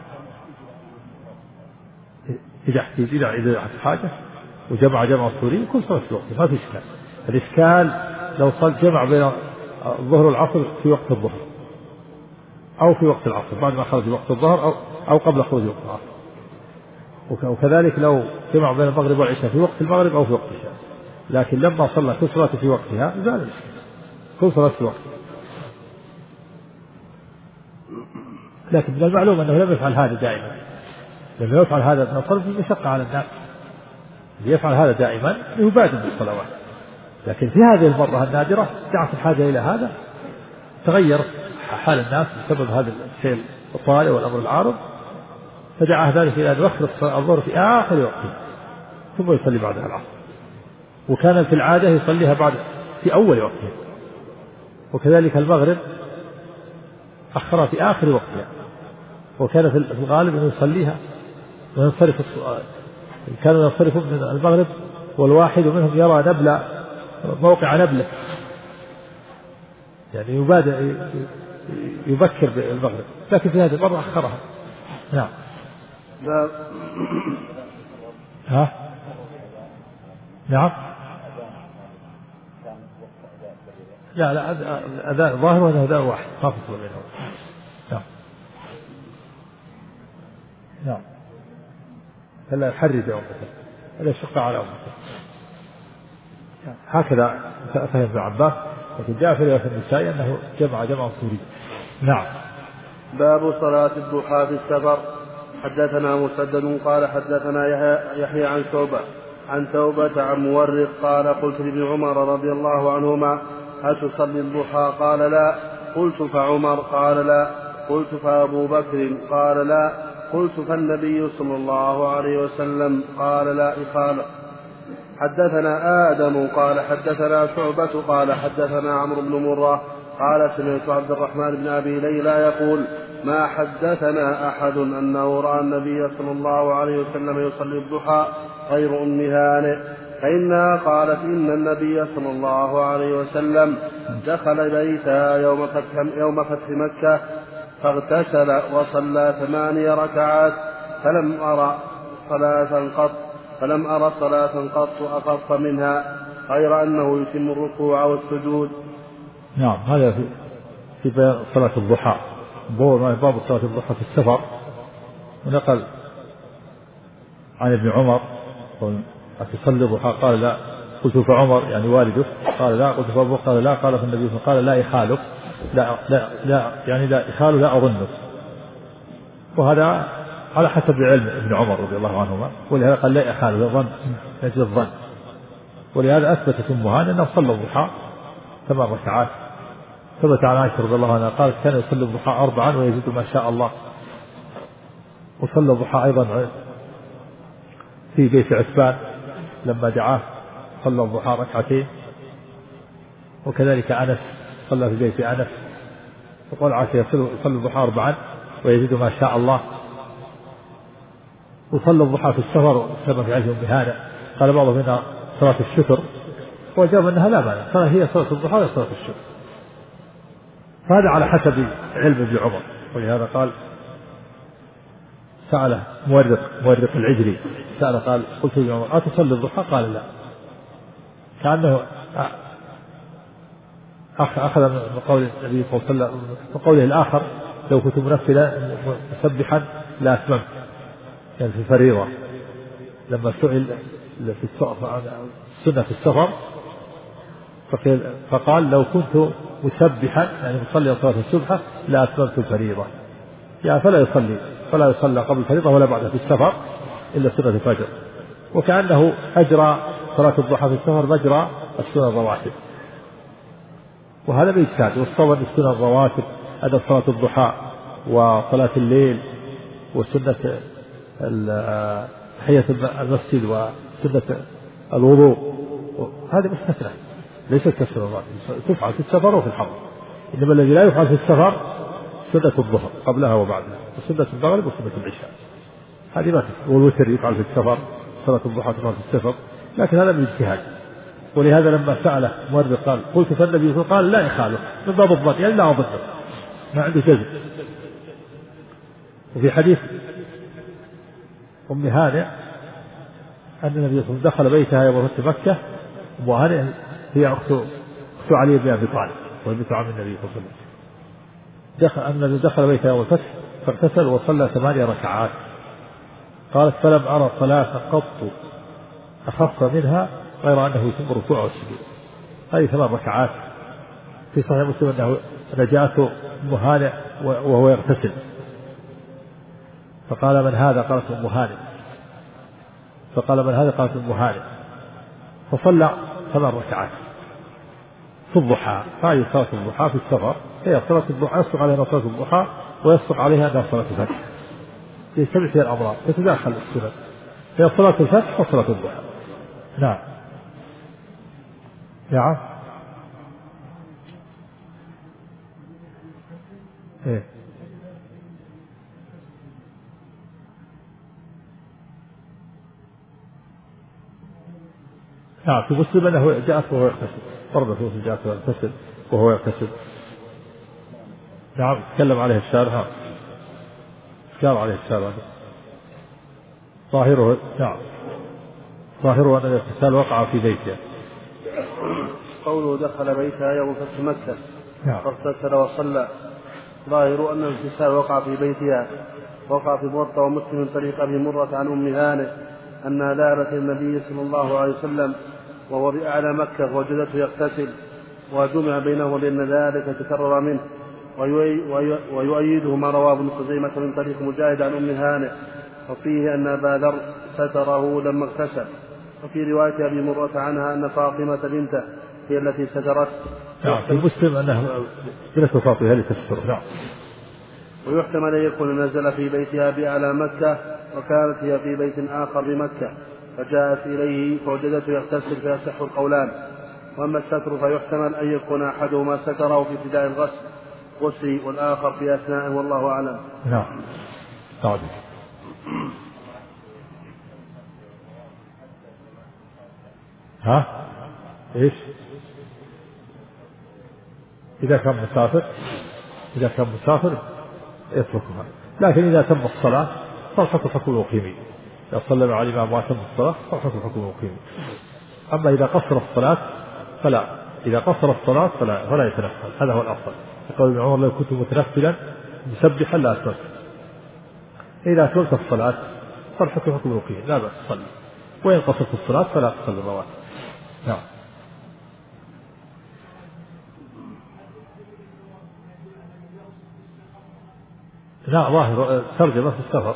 إذا حاجة وجمع جمع الصوري يكون صلاة في وقته ما في إشكال. الإشكال لو صار جمع بين الظهر والعصر في وقت الظهر أو في وقت العصر بعد ما خرج وقت الظهر أو قبل خروج وقت العصر، وكذلك لو جمع بين المغرب والعشاء في وقت المغرب أو في وقت العشاء، لكن لما صلى كل صلاة في وقتها زال الإشكال، كل صلاة في وقتها. لكن من المعلوم أنه لم يفعل هذا دائما، لما يفعل هذا من الصلاة مشقة على الناس، اللي يفعل هذا دائما يبادر بالصلوات. لكن في هذه المرة النادرة دعت الحاجة إلى هذا، تغير حال الناس بسبب هذا الشيء الطارئ والأمر العارض، فدعا ذلك إلى أن يؤخر الظهر في آخر وقته ثم يصلي بعدها العصر، وكان في العادة يصليها في أول وقته، وكذلك المغرب أخرها في آخر وقتها، وكان في الغالب أن يصليها وينصرف كانوا ينصرفون من المغرب والواحد منهم يرى موقع نبلة، يعني يبكر بالمغرب، لكن في هذه المرة أخرها. نعم. نعم. لا أذان ظاهر وأذان أذان واحد ما فصل بينهم. نعم نعم. فلا يحرج أمته ولا يشق على أمته. هكذا فهم ابن عباس. لكن جاء في رواية النسائي أنه جمع سوري. نعم. باب صلاة الضحى في السفر. حدثنا مسدد قال حدثنا يحيى عن توبة عن مورق قال قلت لابن عمر رضي الله عنهما أتصلي الضحى؟ قال لا. قلت فعمر؟ قال لا. قلت فأبو بكر؟ قال لا. قلت فالنبي صلى الله عليه وسلم؟ قال لا إخالة. حدثنا آدم قال حدثنا شعبة قال حدثنا عمرو بن مرة قال سمعت عبد الرحمن بن أبي ليلى يقول ما حدثنا أحد أنه رأى النبي صلى الله عليه وسلم يصلي الضحى غير أم هانئ، فإنها قالت إن النبي صلى الله عليه وسلم دخل بيتها يوم فتح مكة فاغتسل وصلى 8 ركعات فلم أرى صلاة قط أخف منها غير أنه يتم الركوع والسجود. نعم. هذا في صلاة الضحى. باب صلاة الضحى في السفر. ونقل عن ابن عمر أتصلي الضحى؟ قال لا. قلت فعمر يعني والده؟ قال لا. قلت فأبو قال لا. قال فالنبي قال لا إخالك. لا يعني لا إخال لا أظنك. وهذا على حسب علم ابن عمر رضي الله عنهما، ولهذا قال لا إخال الظن نجد الظن. ولهذا أثبتت أم هانئ أنه صلى الضحى 8 ركعات. ثبت عن عائشة رضي الله عنها قالت كان يصلي الضحى 4 ويزيد ما شاء الله. وصلى الضحى أيضا في بيت عتبان لما دعاه صلى الضحى 2 ركعات. وكذلك أنس صلى في بيت أنس. وقال عائشة يصلي الضحى 4 ويزيد ما شاء الله. وصلى الضحى في السفر كما في علم أم هانئ. قال بعضهم إنها صلاة الشكر، وجاب أنها لا مانع، هي صلاة الضحى وهي صلاة الشكر. فهذا على حسب علم ابن عمر. ولهذا قال سأله مورق العجلي سأله قال قلت ابن عمر أتصلي الضحى؟ قال لا. كأنه أخذ من قول النبي صلى الله عليه وسلم من قوله الآخر لو كنت منفلا مسبحا لا أتممت، يعني في الفريضة لما سئل في السنة في السفر فقال لو كنت مسبحا يعني مصلي صلاة السبحة لا أتممت الفريضة، يعني فلا يصلى قبل الفريضة ولا بعدها في السفر إلا سنة الفجر. وكأنه أجرى صلاة الضحى في السفر مجرى السنة الرواتب، وهذا بإجتهاد. والصواب السنة الرواتب أدى صلاة الضحى وصلاة الليل وسنة تحية المسجد وسنة الوضوء، هذه مستثنى ليست كسنة الرواتب، تفعل في السفر وفي الحضر. إنما الذي لا يفعل في السفر سنة الظهر قبلها وبعدها، وسنة المغرب وسنة العشاء، هذه ما تفعل. والوتر يفعل في السفر، صلاة الضحى تفعل في السفر، لكن هذا بالاجتهاد. ولهذا لما سأله مورد قال قلت فالنبي قال لا يخالف من باب الظن، يعني لا أظنه، ما عنده جزم. وفي حديث أم هانئ أن النبي صلى الله عليه وسلم دخل بيتها يوم فتح مكة. أم هانئ هي أخت علي بن أبي طالب وبنت عم النبي صلى الله عليه وسلم. النبي دخل بيتها يوم الفتح فاغتسل وصلى 8 ركعات. قالت فلم أرى صلاة قط أخف منها غير أنه يتم الركوع والسجود. هذه 8 ركعات. في صحيح مسلم أنه جاءته أم هانئ وهو يغتسل فقال من هذا؟ قالت أم هانئ. فقال من هذا؟ قالت أم هانئ. فصلى 8 ركعات في الضحى. هذه صلاة الضحى في السفر، هي صلاة الضحى يصدق عليها صلاة الضحى ويصدق عليها أنها صلاة الفتح، يجتمع فيها الأمران يتداخل السنن، هي صلاة الفتح وصلاة الضحى. نعم نعم إيه. نعم في مسلم أنه جاءت وهو يغتسل، فرض في مسلم جاءت يغتسل وهو يغتسل. نعم تكلم عليه الشارع، قال عليه الشارع ظاهره. نعم ظاهره أن الاغتسال وقع في بيتها. قوله دخل بيتها يوم فتح مكة نعم. فاغتسل وصلى، ظاهر أن الاغتسال وقع في بيتها. وقع في موطأ ومسلم من طريق أبي مرة عن أم هانئ أنها ذهبت إلى النبي صلى الله عليه وسلم وهو بأعلى مكة فوجدته يغتسل، وجمع بينه وبين ذلك تكرر منه. ويؤيده ما رواه ابن خزيمة من طريق مجاهد عن أم هانئ وفيه أن أبا ذر ستره لما اغتسل. وفي رواية أبي مرة عنها أن فاطمة بنته هي التي سترته. في مسلم أنها بنت فاطمة هذه تستر. نعم. ويحتمل أن يكون نزل في بيتها بأعلى مكة وكانت هي في بيت آخر بمكة فجاءت إليه فوجدته يغتسل فيصح القولان. وأما الستر فيحتمل أن يكون أحدهما ستره في ابتداء الغسل والآخر في أثناء، والله أعلم. نعم. إيش؟ إذا كان مسافر يتركها، لكن إذا تم الصلاة صرحة الحكم الوقيمي. إذا صلى على الإمام وتم الصلاة صرحة الحكم الوقيمي. أما إذا قصر الصلاة فلا يتنفل. هذا هو الأفضل. يقول ابن عمر: لو كنت متنفلا مسبحا لا أترك. إذا أتركت الصلاة صرحة الحكم الوقيمي لا بأس تصلي، وإن قصرت الصلاة فلا تصلي الرواتب. نعم. لا، ظاهر ترجمة في السفر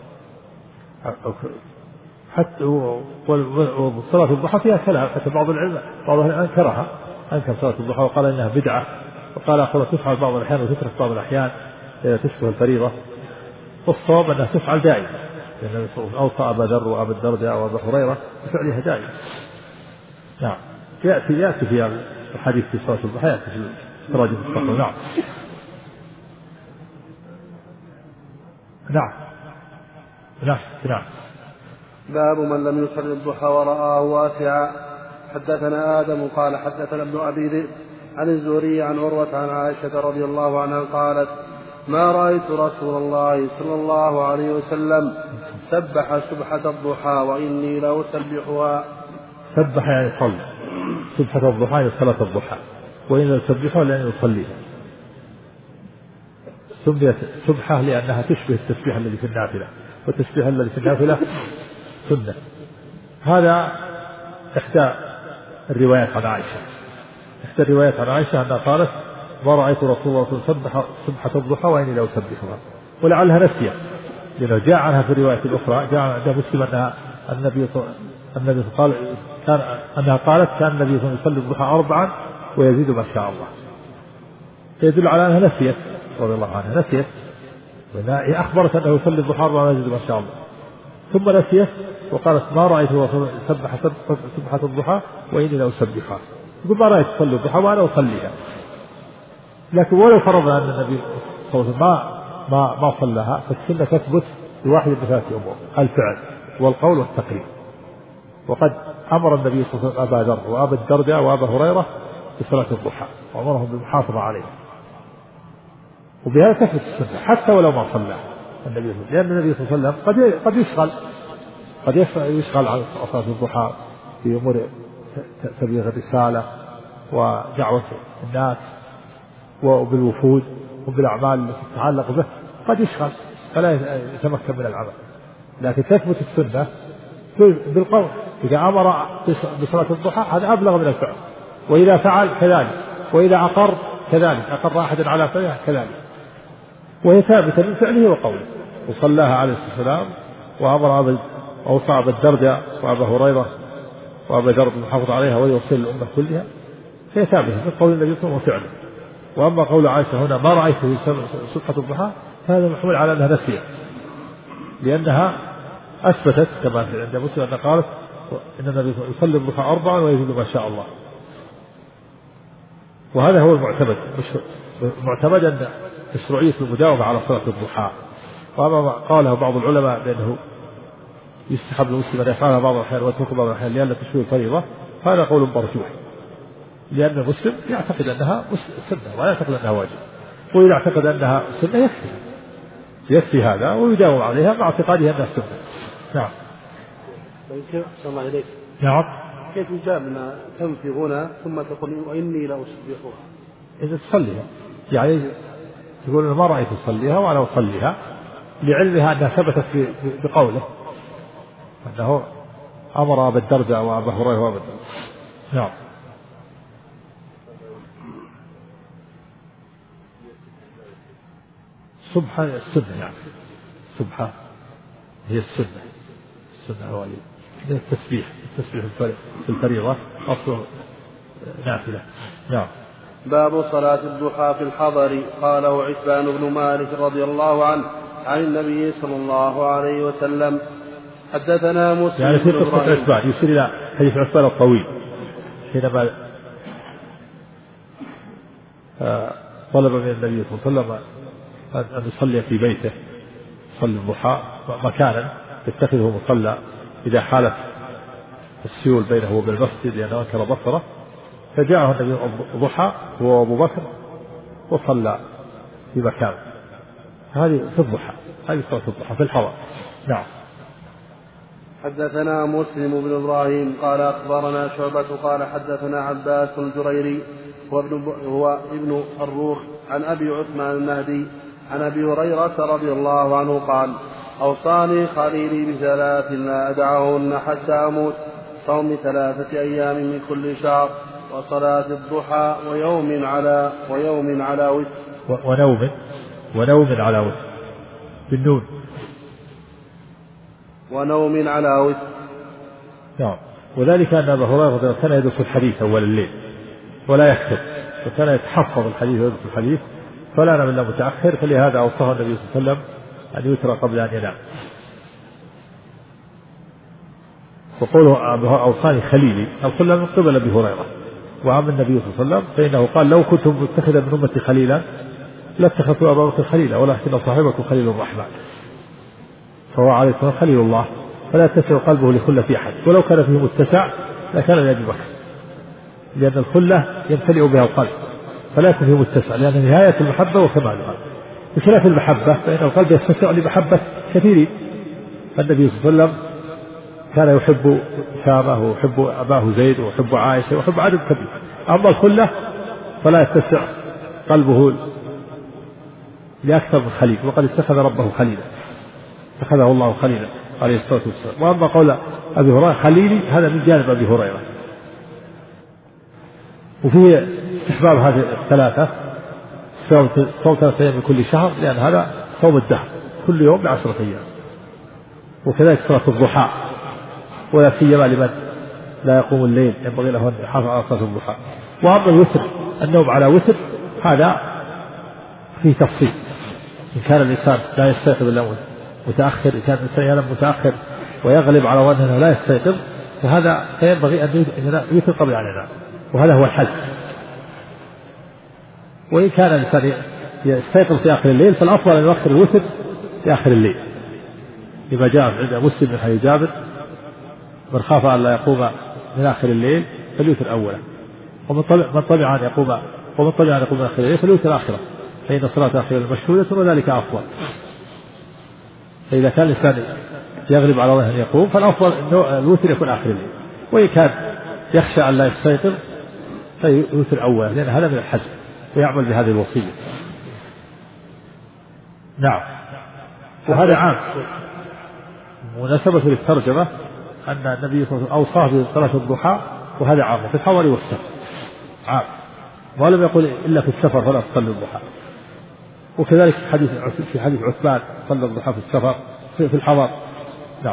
حتى وصلاة الضحى فيها كلام، حتى بعض العلم أنكر صلاة الضحى وقال إنها بدعة، وقال آخر تفعل بعض الأحيان وتترك بعض الأحيان تشبه الفريضة. والصواب أنها تفعل دائما، لأن أوصى أبا ذر وأبا الدرداء وأبا هريرة بفعلها دائما. نعم. يأتي في الحديث في صلاة الضحى، يأتي في تراجم الصحيح. نعم. باب من لم يصل الضحى ورآه واسعا. حدثنا آدم قال حدثنا ابن أبي ذئب عن الزهري عن عروة عن عائشة رضي الله عنها قالت: ما رأيت رسول الله صلى الله عليه وسلم سبح سبحة الضحى وإني لأسبحها. سبح يعني صلى، سبحة الضحى يعني صلاة الضحى، وإن يسبحها لأن يصليها. سميت سبحة لأنها تشبه التسبيح الذي في النافلة، والتسبيح الذي في النافلة سنة. هذا إحدى الروايات عن عائشة أنها قالت: ما رأيت رسول الله صلى الله عليه وسلم سبحة الضحى وإني لا أسبحها. ولعلها نسيت، لأنه جاء عنها في الرواية الأخرى، جاء عند مسلم أنها النبي قال أنها قالت: كان النبي صلى الله عليه وسلم يصلي الضحى 4 ويزيد ما شاء الله. يدل على أنها نسيت رضي الله عنها، نسيت، هي أخبرت أنه يصلي الضحى 4 ويزيد ما شاء الله، ثم نسيت وقالت: ما رأيت رسول الله سبح سبحة الضحى وإني لا أسبحها. يقول: ما رأيت تصلي الضحى وأنا أصليها. لكن ولو فرضنا أن النبي صلى الله عليه وسلم ما صلىها، فالسنة تثبت بواحد من 3 أمور: الفعل والقول والتقرير. وقد أمر النبي صلى الله عليه وسلم أبا ذر وأبا الدرداء وأبا هريرة بصلاة الضحى وأمرهم بالمحافظة عليها، وبهذا تثبت السنة حتى ولو ما صلى النبي صلى الله عليه وسلم، لأن النبي صلى الله عليه وسلم قد يشغل عن صلاة الضحى في أمور تبليغ الرسالة ودعوة الناس وبالوفود وبالأعمال التي تتعلق به، قد يشغل فلا يتمكن من العمل. لكن تثبت السنة بالقول. إذا أمر بصلاة الضحى هذا أبلغ من الفعل، وإذا فعل كذلك، وإذا أقر كذلك، أقر أحد على فعله كذلك، وهي ثابتة من فعله وقوله. وصلاها عليه الصلاة والسلام وأمر أوصى أبا الدرداء وأبا هريرة وأبا ذر بالمحافظة عليها ويوصل الأمة كلها، هي ثابتة من قول النبي صلى الله عليه وسلم وفعله. وأما قول عائشة هنا: ما رأيته سبحة الضحى، فهذا محمول على أنها نسيت، لأنها أثبتت كما عند مسلم أنها قالت: إن النبي يصلي الضحى 4 ويزيد ما شاء الله. وهذا هو المعتمد أن مشروعية المداومة على صلاة الضحى. وأما قاله بعض العلماء بأنه يستحب المسلم أن يفعلها بعض الأحيان ويترك بعض الأحيان لأن تشبه الفريضة، هذا قول مرجوح، لأن المسلم يعتقد أنها سنة ولا يعتقد أنها واجب، وإذا اعتقد أنها سنة يكفي هذا ويداوم عليها مع اعتقاده أنها سنة. نعم. أحسن الله إليك. نعم. كيف يجاب أن تنفي هنا ثم تقول وإني لا أسبحها؟ إذا تصليها يعني تقول أنا ما رأيت أصليها وأنا أصليها لعلمها أنها ثبتت بقوله أنه أمر بالدرجة وأبا هريرة وأبدا. نعم. سبحة السنة يعني سبحة هي السنة هو التسبيح في الفريضة أصله نافلة. نعم. باب صلاة الضحى في الحضر. قاله عتبان بن مالك رضي الله عنه عن النبي صلى الله عليه وسلم. حدثنا مسلم يعني في قصة عتبان يشير إلى حديث عتبان الطويل حينما طلب من النبي صلى الله عليه وسلم أن يصلي في بيته يصلي الضحى مكانا يتخذه مصلى إذا حالت السيول بينه وبين المسجد لأنه أنكر بصره، فجاءه النبي الضحى هو أبو بكر وصلى في مكان. هذه في الضحى، هذه صلاة الضحى في الحضر. نعم. حدثنا مسلم بن إبراهيم قال أخبرنا شعبة قال حدثنا عباس الجريري هو ابن الروح عن أبي عثمان النهدي عن أبي هريرة رضي الله عنه قال أوصاني خليلي بثلاث لا أدعهن حتى أموت: صوم 3 أيام من كل شهر، وصلاة الضحى، ويوم على وتر، ونوم على وتر بالنون، ونوم على وتر. نعم. وذلك أن أبا هريرة كان يدرس الحديث أول الليل ولا يكتب، وكان يتحفظ الحديث ويدرس الحديث فلا نام إلا متأخر، فلهذا أوصاه النبي صلى الله عليه وسلم أن يوتر قبل أن ينام. وقوله أوصاني خليلي الخلة من قبل أبي هريرة وعم النبي صلى الله عليه وسلم، فإنه قال لو كنت متخذا من أمتي خليلا لاتخذت أبا بكر خليلا ولكن صاحبكم خليل الرحمن، فهو عليه الصلاة والسلام خليل الله، فلا يتسع قلبه لخلة أحد، ولو كان فيه متسع لكان لأبي بكر، لأن الخلة يمتلئ بها القلب فلا يكون فيه متسع، لأن نهاية المحبة وكمالها. بخلاف المحبة فإن القلب يتسع لمحبة كثيرين، فالنبي صلى الله عليه وسلم كان يحب أسامة ويحب أباه زيد ويحب عائشة ويحب عدد كبير. أما الخلة فلا يتسع قلبه لأكثر من خليل، وقد اتخذ ربه خليلا، اتخذه الله خليلا عليه الصلاة والسلام. وأما قول أبي هريرة خليلي هذا من جانب أبي هريرة. وفي استحباب هذه الثلاثة، صوم 3 أيام من كل شهر، لأن هذا صوم الدهر كل يوم ب10 أيام. وكذلك صلاة الضحى، ولا سيما لمن لا يقوم الليل ينبغي له أن يحافظ على صلاة الضحى. وأما الوتر النوم على وتر هذا فيه تفصيل، إن كان الإنسان لا يستيقظ إلا متأخر، إن كان الإنسان ينام متأخر ويغلب على ظنه أنه لا يستيقظ فهذا فينبغي أن يوتر قبل أن ينام، وهذا هو الحزم. وإن كان الإنسان يستيقظ في آخر الليل فالأفضل أن يؤخر الوتر في آخر الليل، لما جاء عند مسلم من حديث جابر: من خاف أن لا يقوم من آخر الليل فليوتر أولا، ومن طبع أن يقوم من آخر الليل فليوتر آخره، فإن صلاة آخر المشهودة وذلك أفضل. فإذا كان الإنسان يغلب على ظنه أن يقوم فالأفضل أن الوتر يكون آخر الليل، وإن كان يخشى أن لا يستيقظ فيوتر أولا، لأن هذا من الحزم، ويعمل بهذه الوصية. نعم. وهذا عام، مناسبة للترجمة أن النبي صلى الله عليه وسلم أوصاه بصلاة الضحى، وهذا عام في الحضر والسفر عام، ولم يقل إلا في السفر فلا تصلي الضحى. وكذلك في حديث عثمان صلى الضحى في السفر في الحضر. نعم.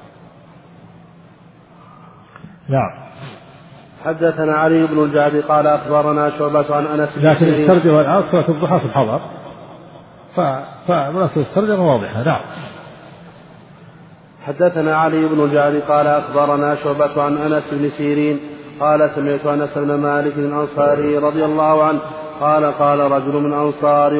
نعم. حدثنا علي بن الجعد قال أخبرنا شعبة عن أنس، لكن الترجمة الآن صلاة الضحى في الحضر، فمناسبة الترجمة واضحة. نعم. حدثنا علي بن الجعد قال أخبرنا شعبة عن أنس بن سيرين قال سمعت أنس بن مالك الأنصاري رضي الله عنه قال رجل من الأنصار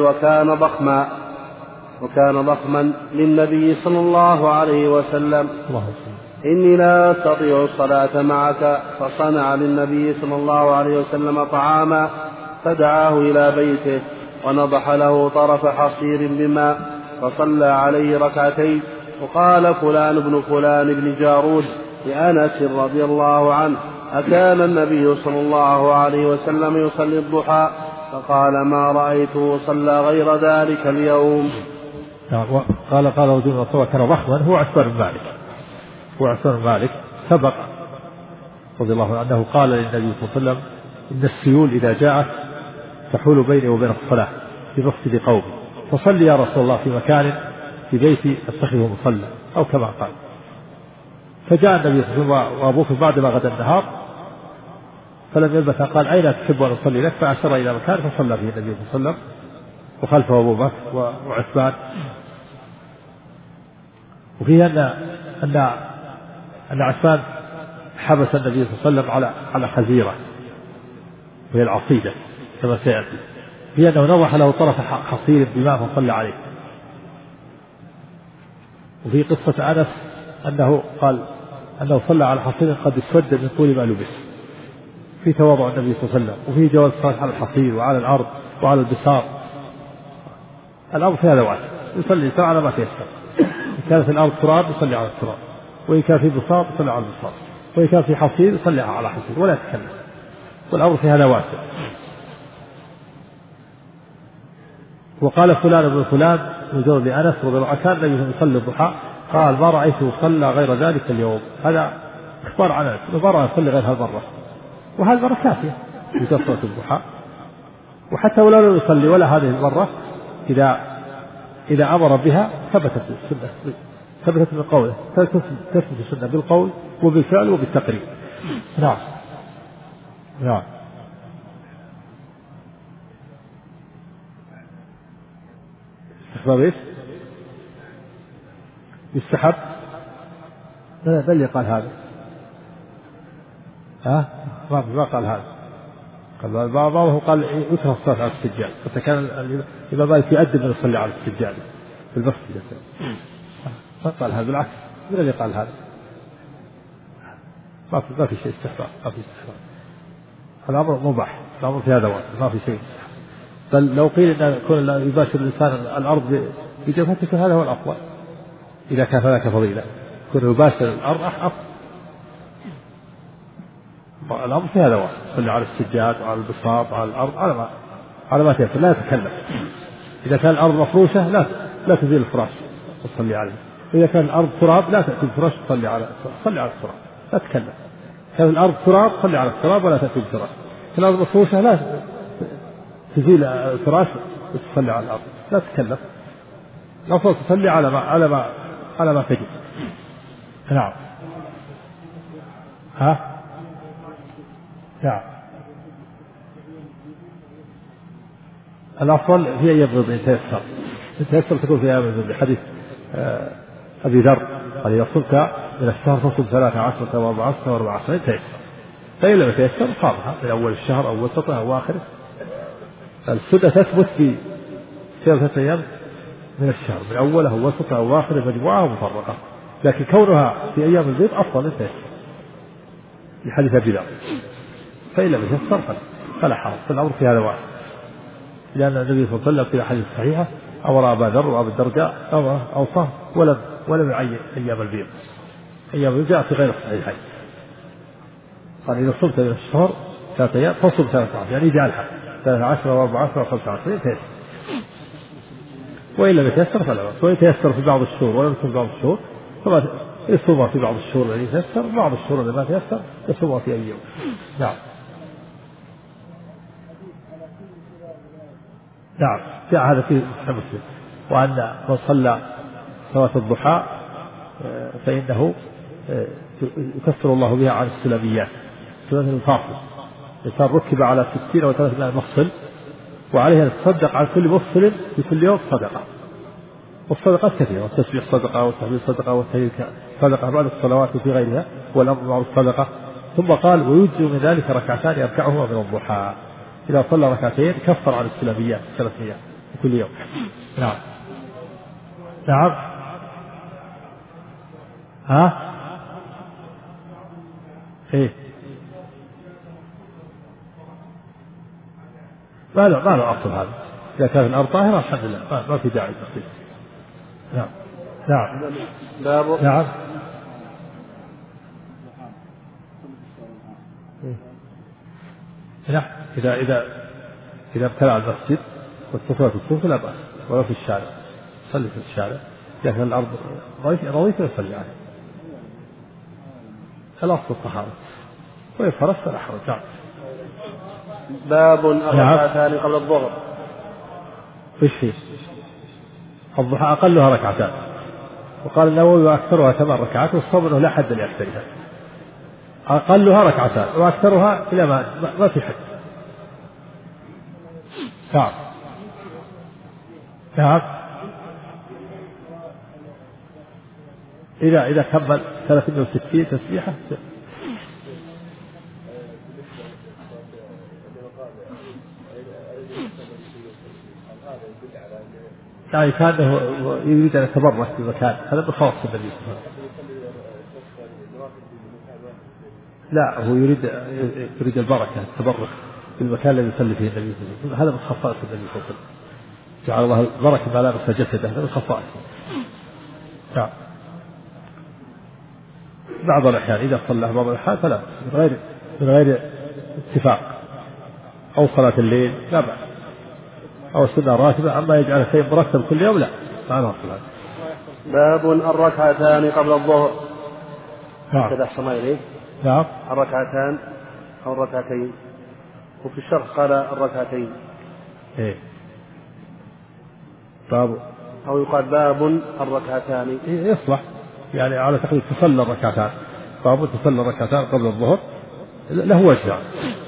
وكان ضخما للنبي صلى الله عليه وسلم: إني لا أستطيع الصلاة معك. فصنع للنبي صلى الله عليه وسلم طعاما، فدعاه إلى بيته ونضح له طرف حصير بماء، فصلى عليه 2 ركعتين. وقال فلان بن فلان بن جارود: لأنس رضي الله عنه: أكان النبي صلى الله عليه وسلم يصلي الضحى؟ فقال: ما رأيته صلى غير ذلك اليوم. قال رجل من الصحابة كان ضخما، هو عثمان بن مالك سبق رضي الله عنه أنه قال للنبي صلى الله عليه وسلم: إن السيول إذا جاءت تحول بيني وبين الصلاة في مسجد قومي، فصلي يا رسول الله في مكان في بيتي أتخذه مصلى، أو كما قال. فجاء النبي صلى الله عليه وسلم وأبو بكر بعد ما غدا النهار فلم يلبث، قال: أين تحب أن أصلي لك؟ فأشار إلى مكان فصلى فيه النبي صلى الله عليه وسلم وخلفه أبو بكر وعثمان. وفيه أن عثمان حبس النبي صلى الله عليه وسلم على خزيرة وهي العصيدة كما سيأتي، هي أنه نضح له طرف حصير بماء فصلى عليه. وفي قصة أنس أنه قال أنه صلى على حصير قد اسود من طول ما لبس، في تواضع النبي صلى الله عليه وسلم. وفيه جواز الصلاة على الحصير وعلى الأرض وعلى البساط، الأرض في هذا واسع، يصلي على ما تيسر. إن كانت الأرض تراب يصلي على التراب، وإن كان في بساط يصلي على البساط، وإن كان في حصير يصلي على حصير ولا يتكلم، والأرض في هذا واسع. وقال فلان بن فلان مجرد لأنس رضي الله عنه: كان النبي يصلي الضحى، قال: ما رأيته صلى غير ذلك اليوم. هذا إخبار عن أنس، ما رأى يصلي غير هذه المرة، وهذه المرة كافية بكثرة الضحى. وحتى ولو لم يصلي ولا هذه المرة، إذا أمر بها ثبتت السنة، ثبتت من قوله، تثبت السنة بالقول وبالفعل وبالتقرير. نعم. استحباب ايش؟ يستحب؟ لا اللي قال هذا، ما قال هذا، قال بعضه قال يكره الصلاة على السجاد، حتى كان الإمام مالك يؤدب من يصلي على السجاد في المسجد. ما قال هذا، بالعكس من اللي قال هذا؟ ما في شيء استحباب، ما في استحباب، الأمر مباح، الأمر في هذا واسع، ما في شيء استحباب. بل لو قيل أن يكون يباشر الإنسان الأرض بجبهته هذا هو الأفضل، إذا كان هناك فضيلة يكون يباشر الأرض أفضل. الأمر في هذا واسع، صلي على السجاد وعلى البساط وعلى الأرض على ما تيسر، لا يتكلم. إذا كان الأرض مفروشة لا تزيل الفراش وتصلي عليه، إذا كان الأرض تراب لا تأتي الفراش تصلي على التراب، لا تتكلم. كان الأرض تراب صلي على التراب ولا تأتي الفراش. كان الأرض مفروشة لا تزيل الفراش وتصلي على الأرض، لا تتكلم. الأفضل تصلي على ما تجد. نعم. نعم. الأفضل في أيام البيض إن تيسر تكون في أيام البيض، حديث أبي ذر قال: إذا صمت من الشهر فصم 13 و14 و14 تيسر، فإن لم يتيسر صامها من أول الشهر أو وسطه أو آخره. السنة تثبت في 7 أيام من الشهر، من أوله أو وسطه أو آخره، مجموعة ومفرقة، لكن كونها في أيام البيض أفضل التيسر لحديث أبي ذر. فإن لم يتيسر فلا حرج، فالأمر في هذا واسع، لأن النبي صلى الله عليه وسلم في أحاديث صحيحة أمر أبا ذر وأبا الدرداء أوصاه ولم يعين أيام البيض. أيام البيض جاء في غير الصحيحين، قال: إذا صمت من الشهر 3 أيام فصم 13، يعني جعلها 13 و14 و25 تيسر. وإن لم يتيسر فلا بأس، وإن تيسر في بعض الشهور ولم يكن بعض الشهور فما يصوم في بعض الشهور الذي تيسر، بعض الشهور الذي ما تيسر يصوم في أي يوم. نعم. جاء هذا في صحيح مسلم. وأن من صلى صلاة الضحى فإنه يكفر الله بها عن السلبيات، سلبيات الفاصل. الإنسان ركب على 60 أو 30 مفصل، وعليه أن يتصدق عن كل مفصل في كل يوم صدقة. والصدقات كثيرة، والتسبيح صدقة، والتحميد صدقة، والتهليل صدقة بعد الصلوات وفي غيرها، والأمر بالمعروف صدقة. ثم قال: ويجزي من ذلك 2 ركعتان يركعهما من الضحى. إذا صلى 2 ركعتين كفر عن السلبيات 300 كل يوم. نعم. إيه. ما له أصل هذا، إذا كان الأرض طاهرة الحمد لله ما في داعي للتصير. نعم. نعم إذا ابتلع المسجد واتصلت الصوف لا بأس، ولا في الشارع صلي في الشارع، لكن الأرض رضيت يصلي عليه، الأصل الطهارة، وإن فرس فلا حرج. نعم. باب الركعتان قبل الظهر. فيه الضحى أقلها ركعتان، وقال النووي وأكثرها 8 ركعات، والصواب أنه لا حد لأكثرها، أقلها ركعتان وأكثرها إلى ما في حد. نعم. نعم. إذا كمل 360 تسبيحة يعني كان يريد أن يتبرك بمكان، هذا بخاص النبي صلى الله عليه وسلم. لا، هو يريد البركة، التبرك بالمكان الذي يصلي فيه النبي صلى الله عليه وسلم، هذا من خصائص النبي صلى الله عليه وسلم، جعل الله البركة ما لامس جسده، هذا من خصائصه. نعم. بعض الأحيان إذا صلى بعض الأحيان فلا، من غير اتفاق، أو صلاة الليل لا بأس، أو السنة الراتبة، أما يجعل شيء مرتب كل يوم لا، ما له صلاة. باب الركعتان قبل الظهر. نعم. كذا أحسن إليه. نعم. الركعتان أو الركعتين، وفي الشرح قال الركعتين. إيه. باب أو يقال باب الركعتان. يصلح يعني على تقدير تصلى الركعتان، باب تصلى الركعتان قبل الظهر له وجه.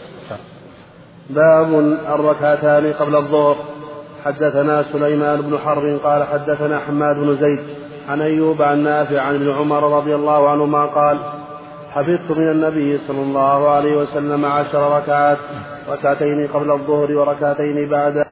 باب الركعتان قبل الظهر. حدثنا سليمان بن حرب قال حدثنا حماد بن زيد عن أيوب عن نافع عن ابن عمر رضي الله عنهما قال حفظت من النبي صلى الله عليه وسلم 10 ركعات، ركعتين قبل الظهر وركعتين بعد